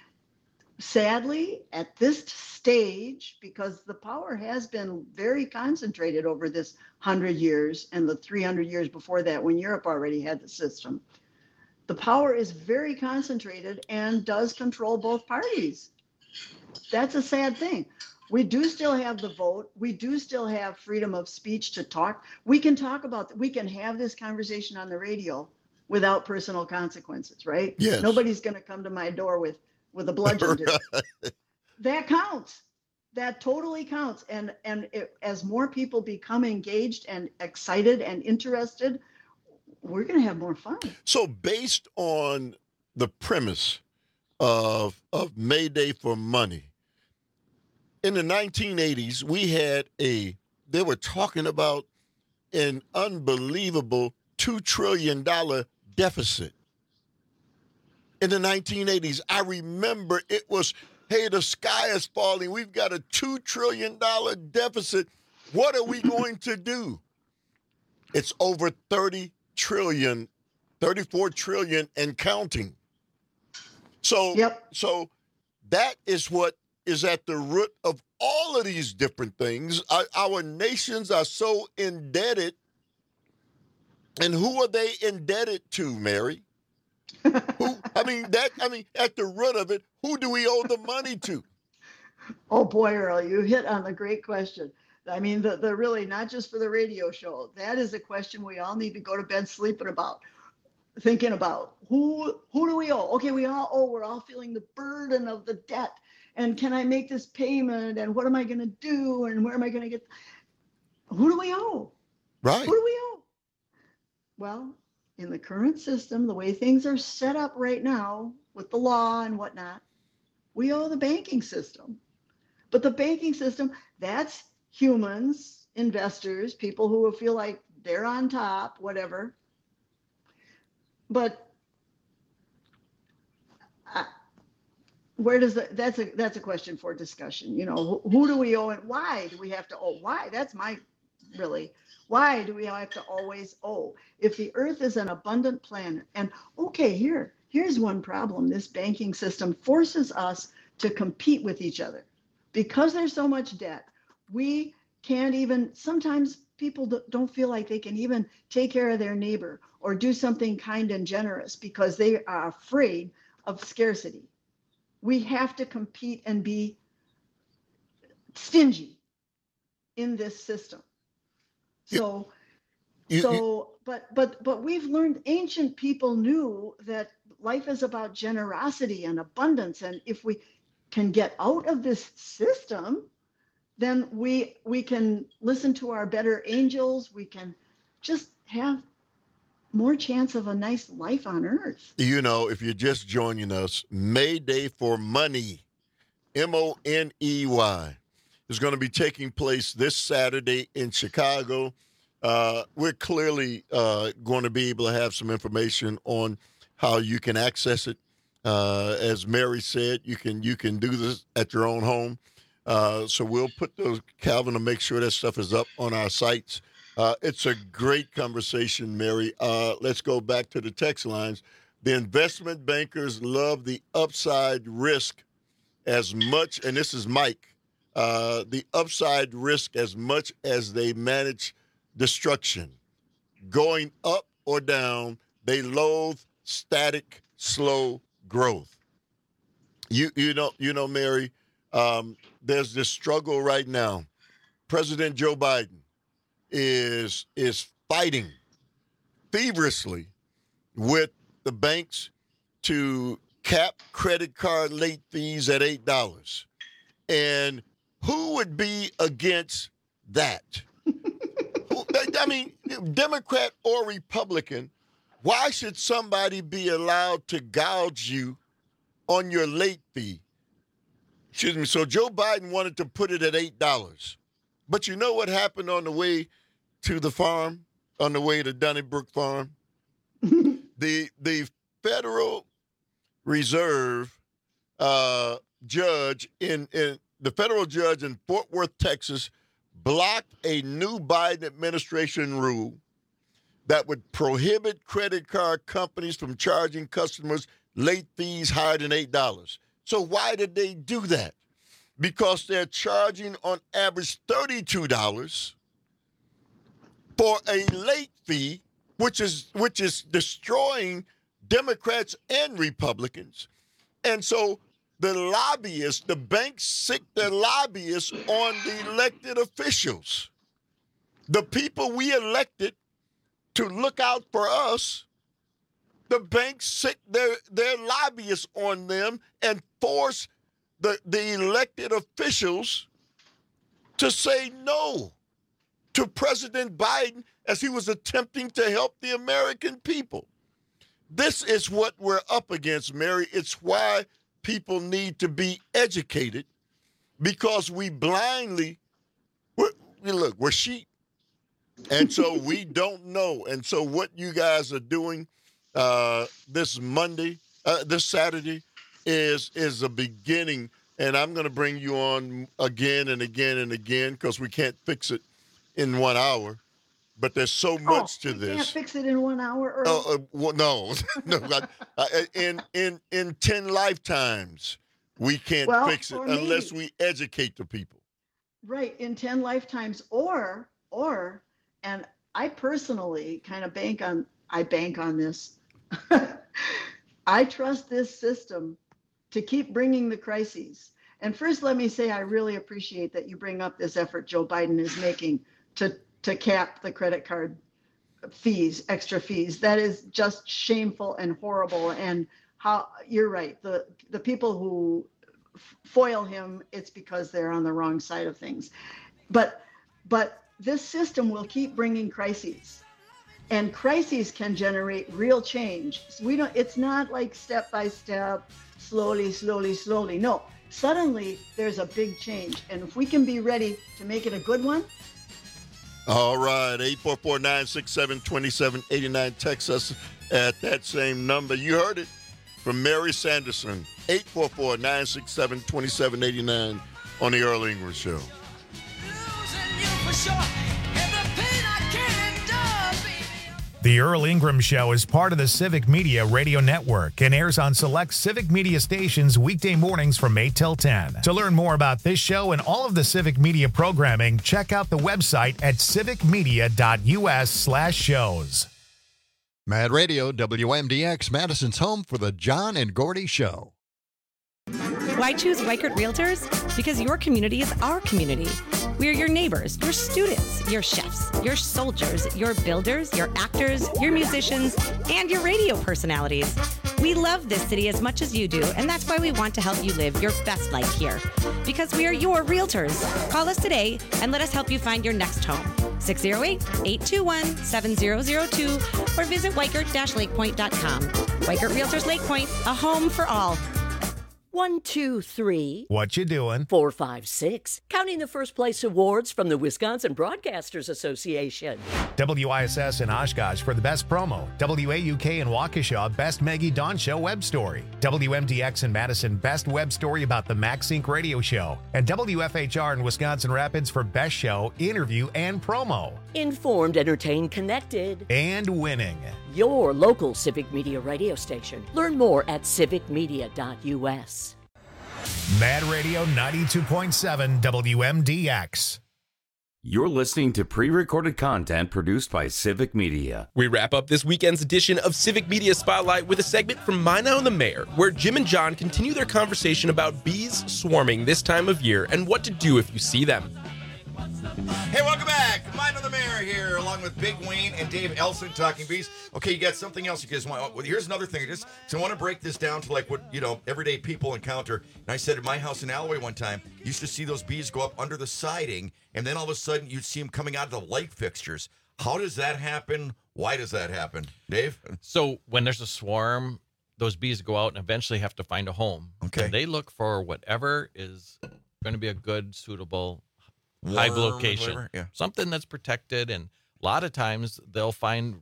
sadly, at this stage, because the power has been very concentrated over this 100 years and the 300 years before that when Europe already had the system, the power is very concentrated and does control both parties. That's a sad thing. We do still have the vote. We do still have freedom of speech to talk. We can talk about, we can have this conversation on the radio without personal consequences, right? Yes. Nobody's going to come to my door with a bludgeon. That counts. That totally counts. And as more people become engaged and excited and interested, we're going to have more fun. So based on the premise of May Day for money, in the 1980s, they were talking about an unbelievable $2 trillion deficit. In the 1980s, I remember it was, hey, the sky is falling. We've got a $2 trillion deficit. What are we going to do? It's over 30 trillion, 34 trillion and counting. So that is what is at the root of all of these different things. Our nations are so indebted. And who are they indebted to, Mary? At the root of it, who do we owe the money to? Oh boy, Earl, you hit on the great question. I mean, the really, not just for the radio show, that is a question we all need to go to bed sleeping about, thinking about. Who do we owe? Okay, we're all feeling the burden of the debt. And can I make this payment? And what am I going to do? And where am I going to get? Who do we owe? Right. Who do we owe? Well, in the current system, the way things are set up right now with the law and whatnot, we owe the banking system. But the banking system, that's humans, investors, people who will feel like they're on top, whatever. But where does that's a question for discussion. You know, who do we owe and why do we have to owe? Why? That's my really. Why do we have to always owe? If the earth is an abundant planet, and okay, here's one problem. This banking system forces us to compete with each other. Because there's so much debt, we can't even, sometimes people don't feel like they can even take care of their neighbor or do something kind and generous because they are afraid of scarcity. We have to compete and be stingy in this system. But we've learned, ancient people knew that life is about generosity and abundance. And if we can get out of this system, then we can listen to our better angels. We can just have more chance of a nice life on earth. You know, if you're just joining us, May Day for Money, MONEY, is going to be taking place this Saturday in Chicago. We're clearly going to be able to have some information on how you can access it. As Mary said, you can do this at your own home. So we'll put those, Calvin, to make sure that stuff is up on our sites. It's a great conversation, Mary. Let's go back to the text lines. The investment bankers love the upside risk as much, and this is Mike, the upside risk as much as they manage destruction. Going up or down, they loathe static, slow growth. You know, Mary, there's this struggle right now. President Joe Biden is fighting feverishly with the banks to cap credit card late fees at $8. And who would be against that? I mean, Democrat or Republican, why should somebody be allowed to gouge you on your late fee? Excuse me. So Joe Biden wanted to put it at $8. But you know what happened on the way to the farm, on the way to Donnybrook Farm? The Federal Reserve judge the federal judge in Fort Worth, Texas, blocked a new Biden administration rule that would prohibit credit card companies from charging customers late fees higher than $8. So why did they do that? Because they're charging on average $32 for a late fee, which is destroying Democrats and Republicans. And so the lobbyists, the banks sick their lobbyists on the elected officials. The people we elected to look out for us, the banks sick their lobbyists on them and force the elected officials to say no to President Biden as he was attempting to help the American people. This is what we're up against, Mary. It's why people need to be educated, because we blindly, we're sheep. And so we don't know. And so what you guys are doing this Saturday is a beginning. And I'm going to bring you on again and again and again, because we can't fix it in 1 hour. But there's so much to this. Can't fix it in 1 hour. Well, no. In 10 lifetimes, we can't fix it unless we educate the people. Right, in 10 lifetimes, or, and I personally kind of bank on this. I trust this system to keep bringing the crises. And first, let me say I really appreciate that you bring up this effort Joe Biden is making to cap the credit card fees, extra fees. That is just shameful and horrible. And how you're right, the people who foil him, it's because they're on the wrong side of things. But this system will keep bringing crises, and crises can generate real change. It's not like step by step, slowly. No, suddenly there's a big change. And if we can be ready to make it a good one. All right, 844-967-2789. Text us at that same number. You heard it from Mary Sanderson, 844-967-2789 on the Earl English Show. The Earl Ingram Show is part of the Civic Media Radio Network and airs on select Civic Media stations weekday mornings from 8 till 10. To learn more about this show and all of the Civic Media programming, check out the website at civicmedia.us/shows. Mad Radio, WMDX, Madison's home for the John and Gordy Show. Why choose Weichert Realtors? Because your community is our community. We are your neighbors, your students, your chefs, your soldiers, your builders, your actors, your musicians, and your radio personalities. We love this city as much as you do, and that's why we want to help you live your best life here. Because we are your realtors. Call us today and let us help you find your next home. 608-821-7002 or visit Weichert-LakePoint.com. Weichert Realtors Lake Point, a home for all. 1, 2, 3. What you doing? 4, 5, 6. Counting the first place awards from the Wisconsin Broadcasters Association. WISS in Oshkosh for the best promo. WAUK in Waukesha, best Maggie Dawn Show web story. WMDX in Madison, best web story about the MaxSync radio show. And WFHR in Wisconsin Rapids for best show, interview, and promo. Informed, entertained, connected. And winning. Your local Civic Media radio station. Learn more at civicmedia.us. Mad Radio 92.7 WMDX. You're listening to pre-recorded content produced by Civic Media. We wrap up this weekend's edition of Civic Media Spotlight with a segment from My Now and the Mayor, where Jim and John continue their conversation about bees swarming this time of year and what to do if you see them. Hey, welcome back. Mine on the Mayor here, along with Big Wayne and Dave Elson talking bees. Okay, you got something else you guys want. Well, here's another thing. I want to break this down to like what, everyday people encounter. And I said at my house in Alloway one time, used to see those bees go up under the siding, and then all of a sudden you'd see them coming out of the light fixtures. How does that happen? Why does that happen? Dave? So when there's a swarm, those bees go out and eventually have to find a home. Okay. And they look for whatever is going to be a good, suitable hive location, something that's protected. And a lot of times they'll find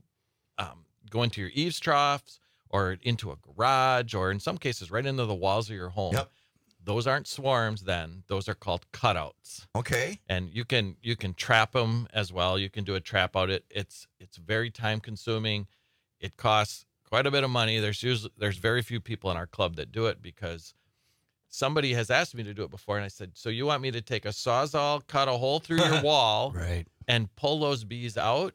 go into your eaves troughs or into a garage, or in some cases right into the walls of your home. Yep. Those aren't swarms then. Those are called cutouts. Okay. And you can trap them as well. You can do a trap out. It's very time consuming. It costs quite a bit of money. There's very few people in our club that do it because somebody has asked me to do it before, and I said, so you want me to take a Sawzall, cut a hole through your wall, right, and pull those bees out?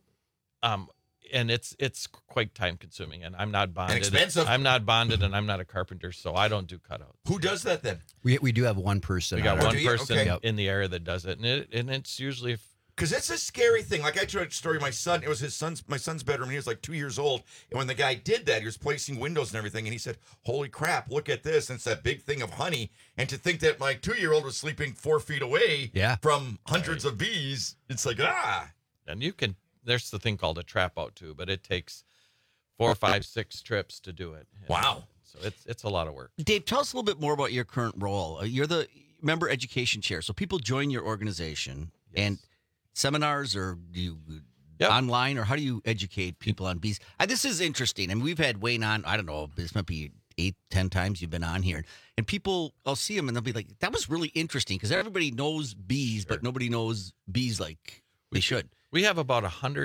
And it's quite time consuming, and I'm not bonded. And expensive. I'm not bonded, and I'm not a carpenter, so I don't do cutouts. Who does that then? We do have one person. We got one person Okay. in the area that does it, and it's usually Because it's a scary thing. Like I told a story, my son, it was my son's bedroom, and he was like 2 years old. And when the guy did that, he was placing windows and everything, and he said, holy crap, look at this. And it's that big thing of honey. And to think that my 2-year-old was sleeping 4 feet away from hundreds of bees, it's like, And there's the thing called a trap out too, but it takes 4, 5, 6 trips to do it. Wow. So it's a lot of work. Dave, tell us a little bit more about your current role. You're the member education chair. So people join your organization and seminars, or do you online, or how do you educate people on bees? This is interesting. I mean, we've had Wayne on, I don't know, this might be 8-10 times you've been on here. And people, I'll see them and they'll be like, that was really interesting, because everybody knows bees, but nobody knows bees like they should. We have about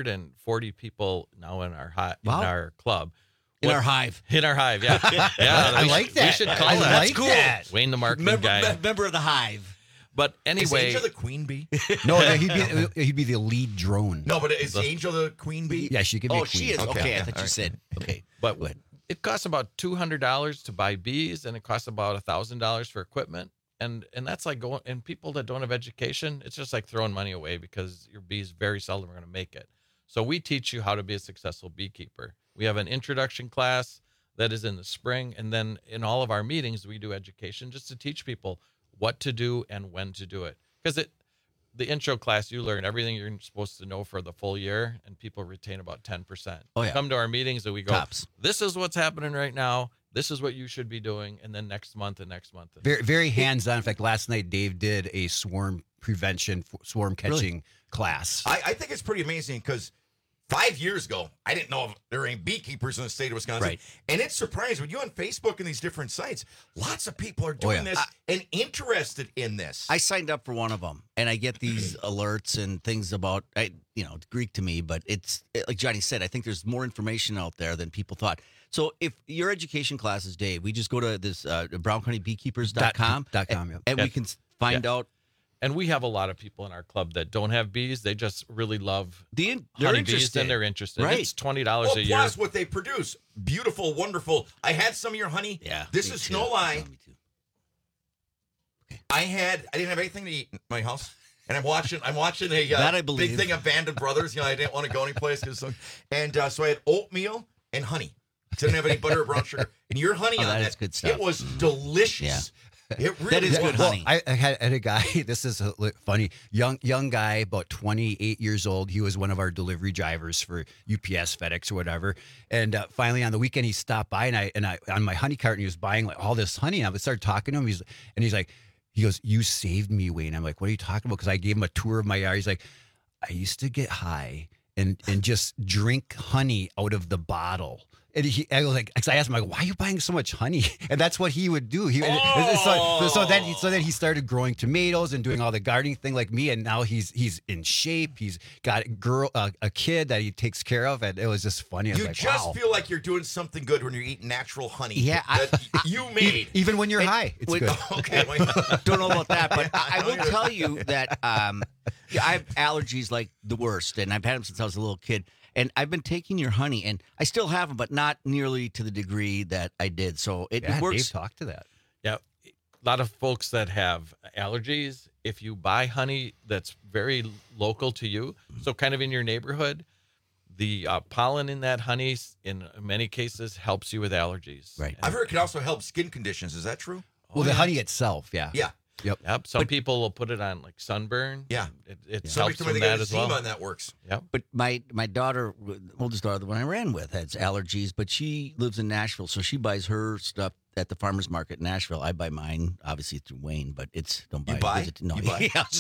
140 people now in our in our club. In our hive. In our hive, yeah. I like that. We should call I that. like That's cool. that. Wayne the marketing guy. Member of the hive. But anyway, is Angel the queen bee? No, he'd be the lead drone. No, but is Angel the queen bee? Yeah, she could be. Oh, a queen. she is. Okay, I Yeah, thought you said. Okay, but it costs about $200 to buy bees, and it costs about $1,000 for equipment, and that's like going. And people that don't have education, it's just like throwing money away, because your bees very seldom are going to make it. So we teach you how to be a successful beekeeper. We have an introduction class that is in the spring, and then in all of our meetings we do education just to teach people what to do and when to do it. Because the intro class, you learn everything you're supposed to know for the full year, and people retain about 10%. Oh, yeah. Come to our meetings and we go, Tops. This is what's happening right now. This is what you should be doing. And then next month and next month. Very, very hands-on. In fact, last night Dave did a swarm prevention, swarm catching class. I think it's pretty amazing, because 5 years ago, I didn't know if there were any beekeepers in the state of Wisconsin. Right. And it's surprising when you on Facebook and these different sites, lots of people are doing this and interested in this. I signed up for one of them, and I get these alerts and things about, it's Greek to me, but it's like Johnny said, I think there's more information out there than people thought. So if your education classes, Dave, we just go to this browncountybeekeepers.com and we can find out. And we have a lot of people in our club that don't have bees. They just really love they're honeybees, interested. and they're interested. Right. It's $20 a year. Plus what they produce. Beautiful, wonderful. I had some of your honey. Yeah. This is no lie. I didn't have anything to eat in my house. And I'm watching a That I big believe. thing of Band of Brothers. I didn't want to go anyplace. So I had oatmeal and honey. I didn't have any butter or brown sugar. And your honey on that that, is good stuff. it was delicious. It really That is good was. honey. I had a guy, this is funny, young guy, about 28 years old. He was one of our delivery drivers for UPS, FedEx, or whatever. And finally on the weekend, he stopped by and I on my honey cart, and he was buying like all this honey. And I started talking to him. He's like, he goes, "You saved me, Wayne." I'm like, "What are you talking about?" Because I gave him a tour of my yard. He's like, "I used to get high and just drink honey out of the bottle." And I asked him, like, "Why are you buying so much honey?" And that's what he would do. So then he started growing tomatoes and doing all the gardening thing like me. And now he's in shape. He's got a kid that he takes care of. And it was just funny. I was You like, just wow. feel like you're doing something good when you're eating natural honey. Yeah, that you made. Even when you're high, it's good. Okay. Don't know about that, but I will tell you that I have allergies like the worst, and I've had them since I was a little kid. And I've been taking your honey, and I still have them, but not nearly to the degree that I did. So it works. Dave talked to that. Yeah. A lot of folks that have allergies, if you buy honey that's very local to you, so kind of in your neighborhood, the pollen in that honey, in many cases, helps you with allergies. Right. I've heard it can also help skin conditions. Is that true? Well, the honey itself, yeah. Yeah. Yep. Some people will put it on like sunburn. Yeah. It Somebody helps told me from they got that as well. eczema and that works. Yep. But my daughter, oldest daughter, the one I ran with, has allergies, but she lives in Nashville, so she buys her stuff at the farmer's market in Nashville. I buy mine, obviously, through Wayne, but it's don't buy. You buy? No, You buy? Yeah,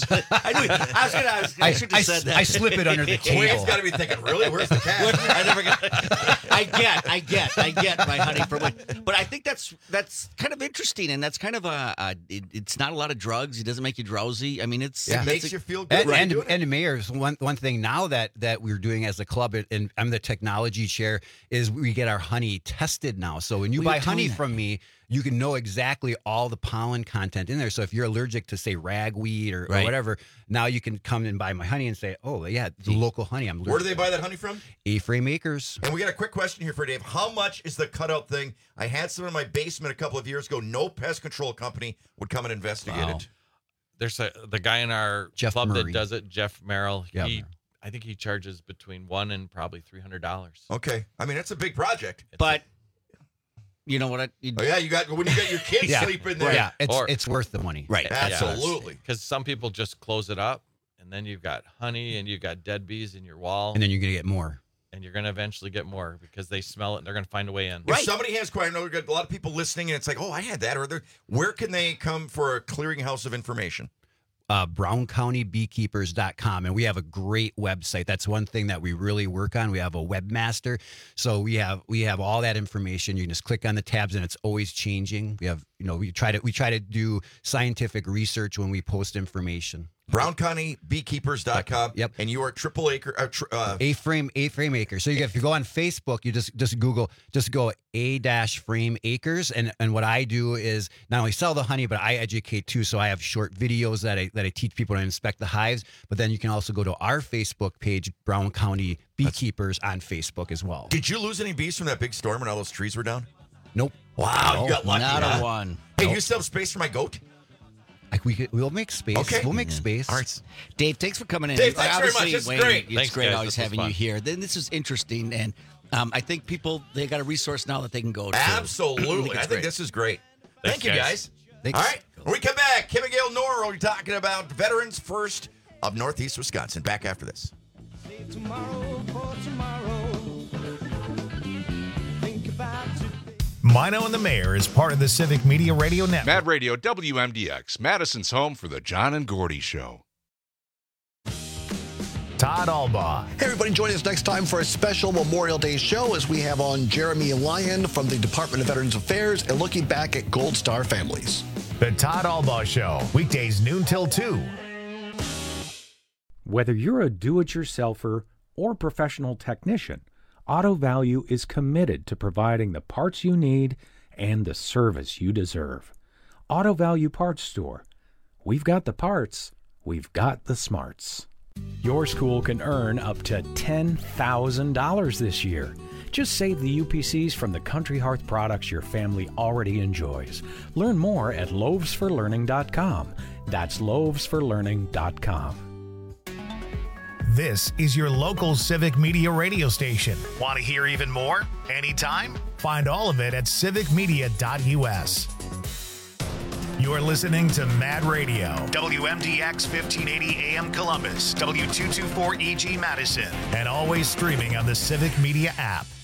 I should have said that. I slip it under the table. Wayne's got to be thinking, really? Where's the cash? I never got. I get my honey from Wayne. But I think that's kind of interesting, and that's kind of it's not a lot of drugs. It doesn't make you drowsy. I mean, it makes you feel good. And the mayor's one thing now that we're doing as a club, and I'm the technology chair, is we get our honey tested now. So when you buy honey from me, you can know exactly all the pollen content in there. So if you're allergic to, say, ragweed or whatever, now you can come and buy my honey and say, "Oh yeah, it's local honey." I'm allergic. Where do they buy that honey from? A-Frame Acres. And we got a quick question here for Dave. How much is the cutout thing? I had some in my basement a couple of years ago. No pest control company would come and investigate it. There's the guy in our Jeff club Murray. that does it, Jeff Merrill. Yeah, I think he charges between $100 and probably $300. Okay. I mean, it's a big project. But you know what? When you got your kids sleeping there. Yeah, it's worth the money. Right. Absolutely. Because some people just close it up, and then you've got honey and you've got dead bees in your wall. And then you're going to get more. And you're going to eventually get more because they smell it and they're going to find a way in. If somebody has quite, I know we've got a lot of people listening, and it's like, oh, I had that. Where can they come for a clearinghouse of information? browncountybeekeepers.com, and we have a great website. That's one thing that we really work on. We have a webmaster, so we have all that information. You can just click on the tabs, and it's always changing. We have, we try to do scientific research when we post information. browncountybeekeepers.com. Yep. And you are triple acre. A-Frame Acres. So if you go on Facebook, you just Google, go A-Frame Acres. And what I do is not only sell the honey, but I educate too. So I have short videos that I teach people to inspect the hives. But then you can also go to our Facebook page, Brown County Beekeepers, on Facebook as well. Did you lose any bees from that big storm when all those trees were down? Nope. Wow, you got lucky. Not a one. Hey, you still have space for my goat? We'll make space. Okay. We'll make space. All right. Dave, thanks for coming in. Dave, thanks very much. Obviously, This is Wayne, great. It's Thanks, great guys. always This was having fun. you here. Then this is interesting, and I think people, they got a resource now that they can go to. Absolutely. I think this is great. Thank you, guys. Thanks. All right. When we come back, Kim and Gail Norrell, we're talking about Veterans First of Northeast Wisconsin. Back after this. Mino and the Mayor is part of the Civic Media Radio Network. Mad Radio WMDX, Madison's home for the John and Gordy Show. Todd Albaugh. Hey, everybody, join us next time for a special Memorial Day show as we have on Jeremy Lyon from the Department of Veterans Affairs and looking back at Gold Star families. The Todd Albaugh Show, weekdays noon till 2. Whether you're a do-it-yourselfer or professional technician, Auto Value is committed to providing the parts you need and the service you deserve. Auto Value Parts Store. We've got the parts. We've got the smarts. Your school can earn up to $10,000 this year. Just save the UPCs from the Country Hearth products your family already enjoys. Learn more at loavesforlearning.com. That's loavesforlearning.com. This is your local Civic Media radio station. Want to hear even more? Anytime? Find all of it at civicmedia.us. You're listening to Mad Radio, WMDX 1580 AM Columbus, W224EG Madison, and always streaming on the Civic Media app.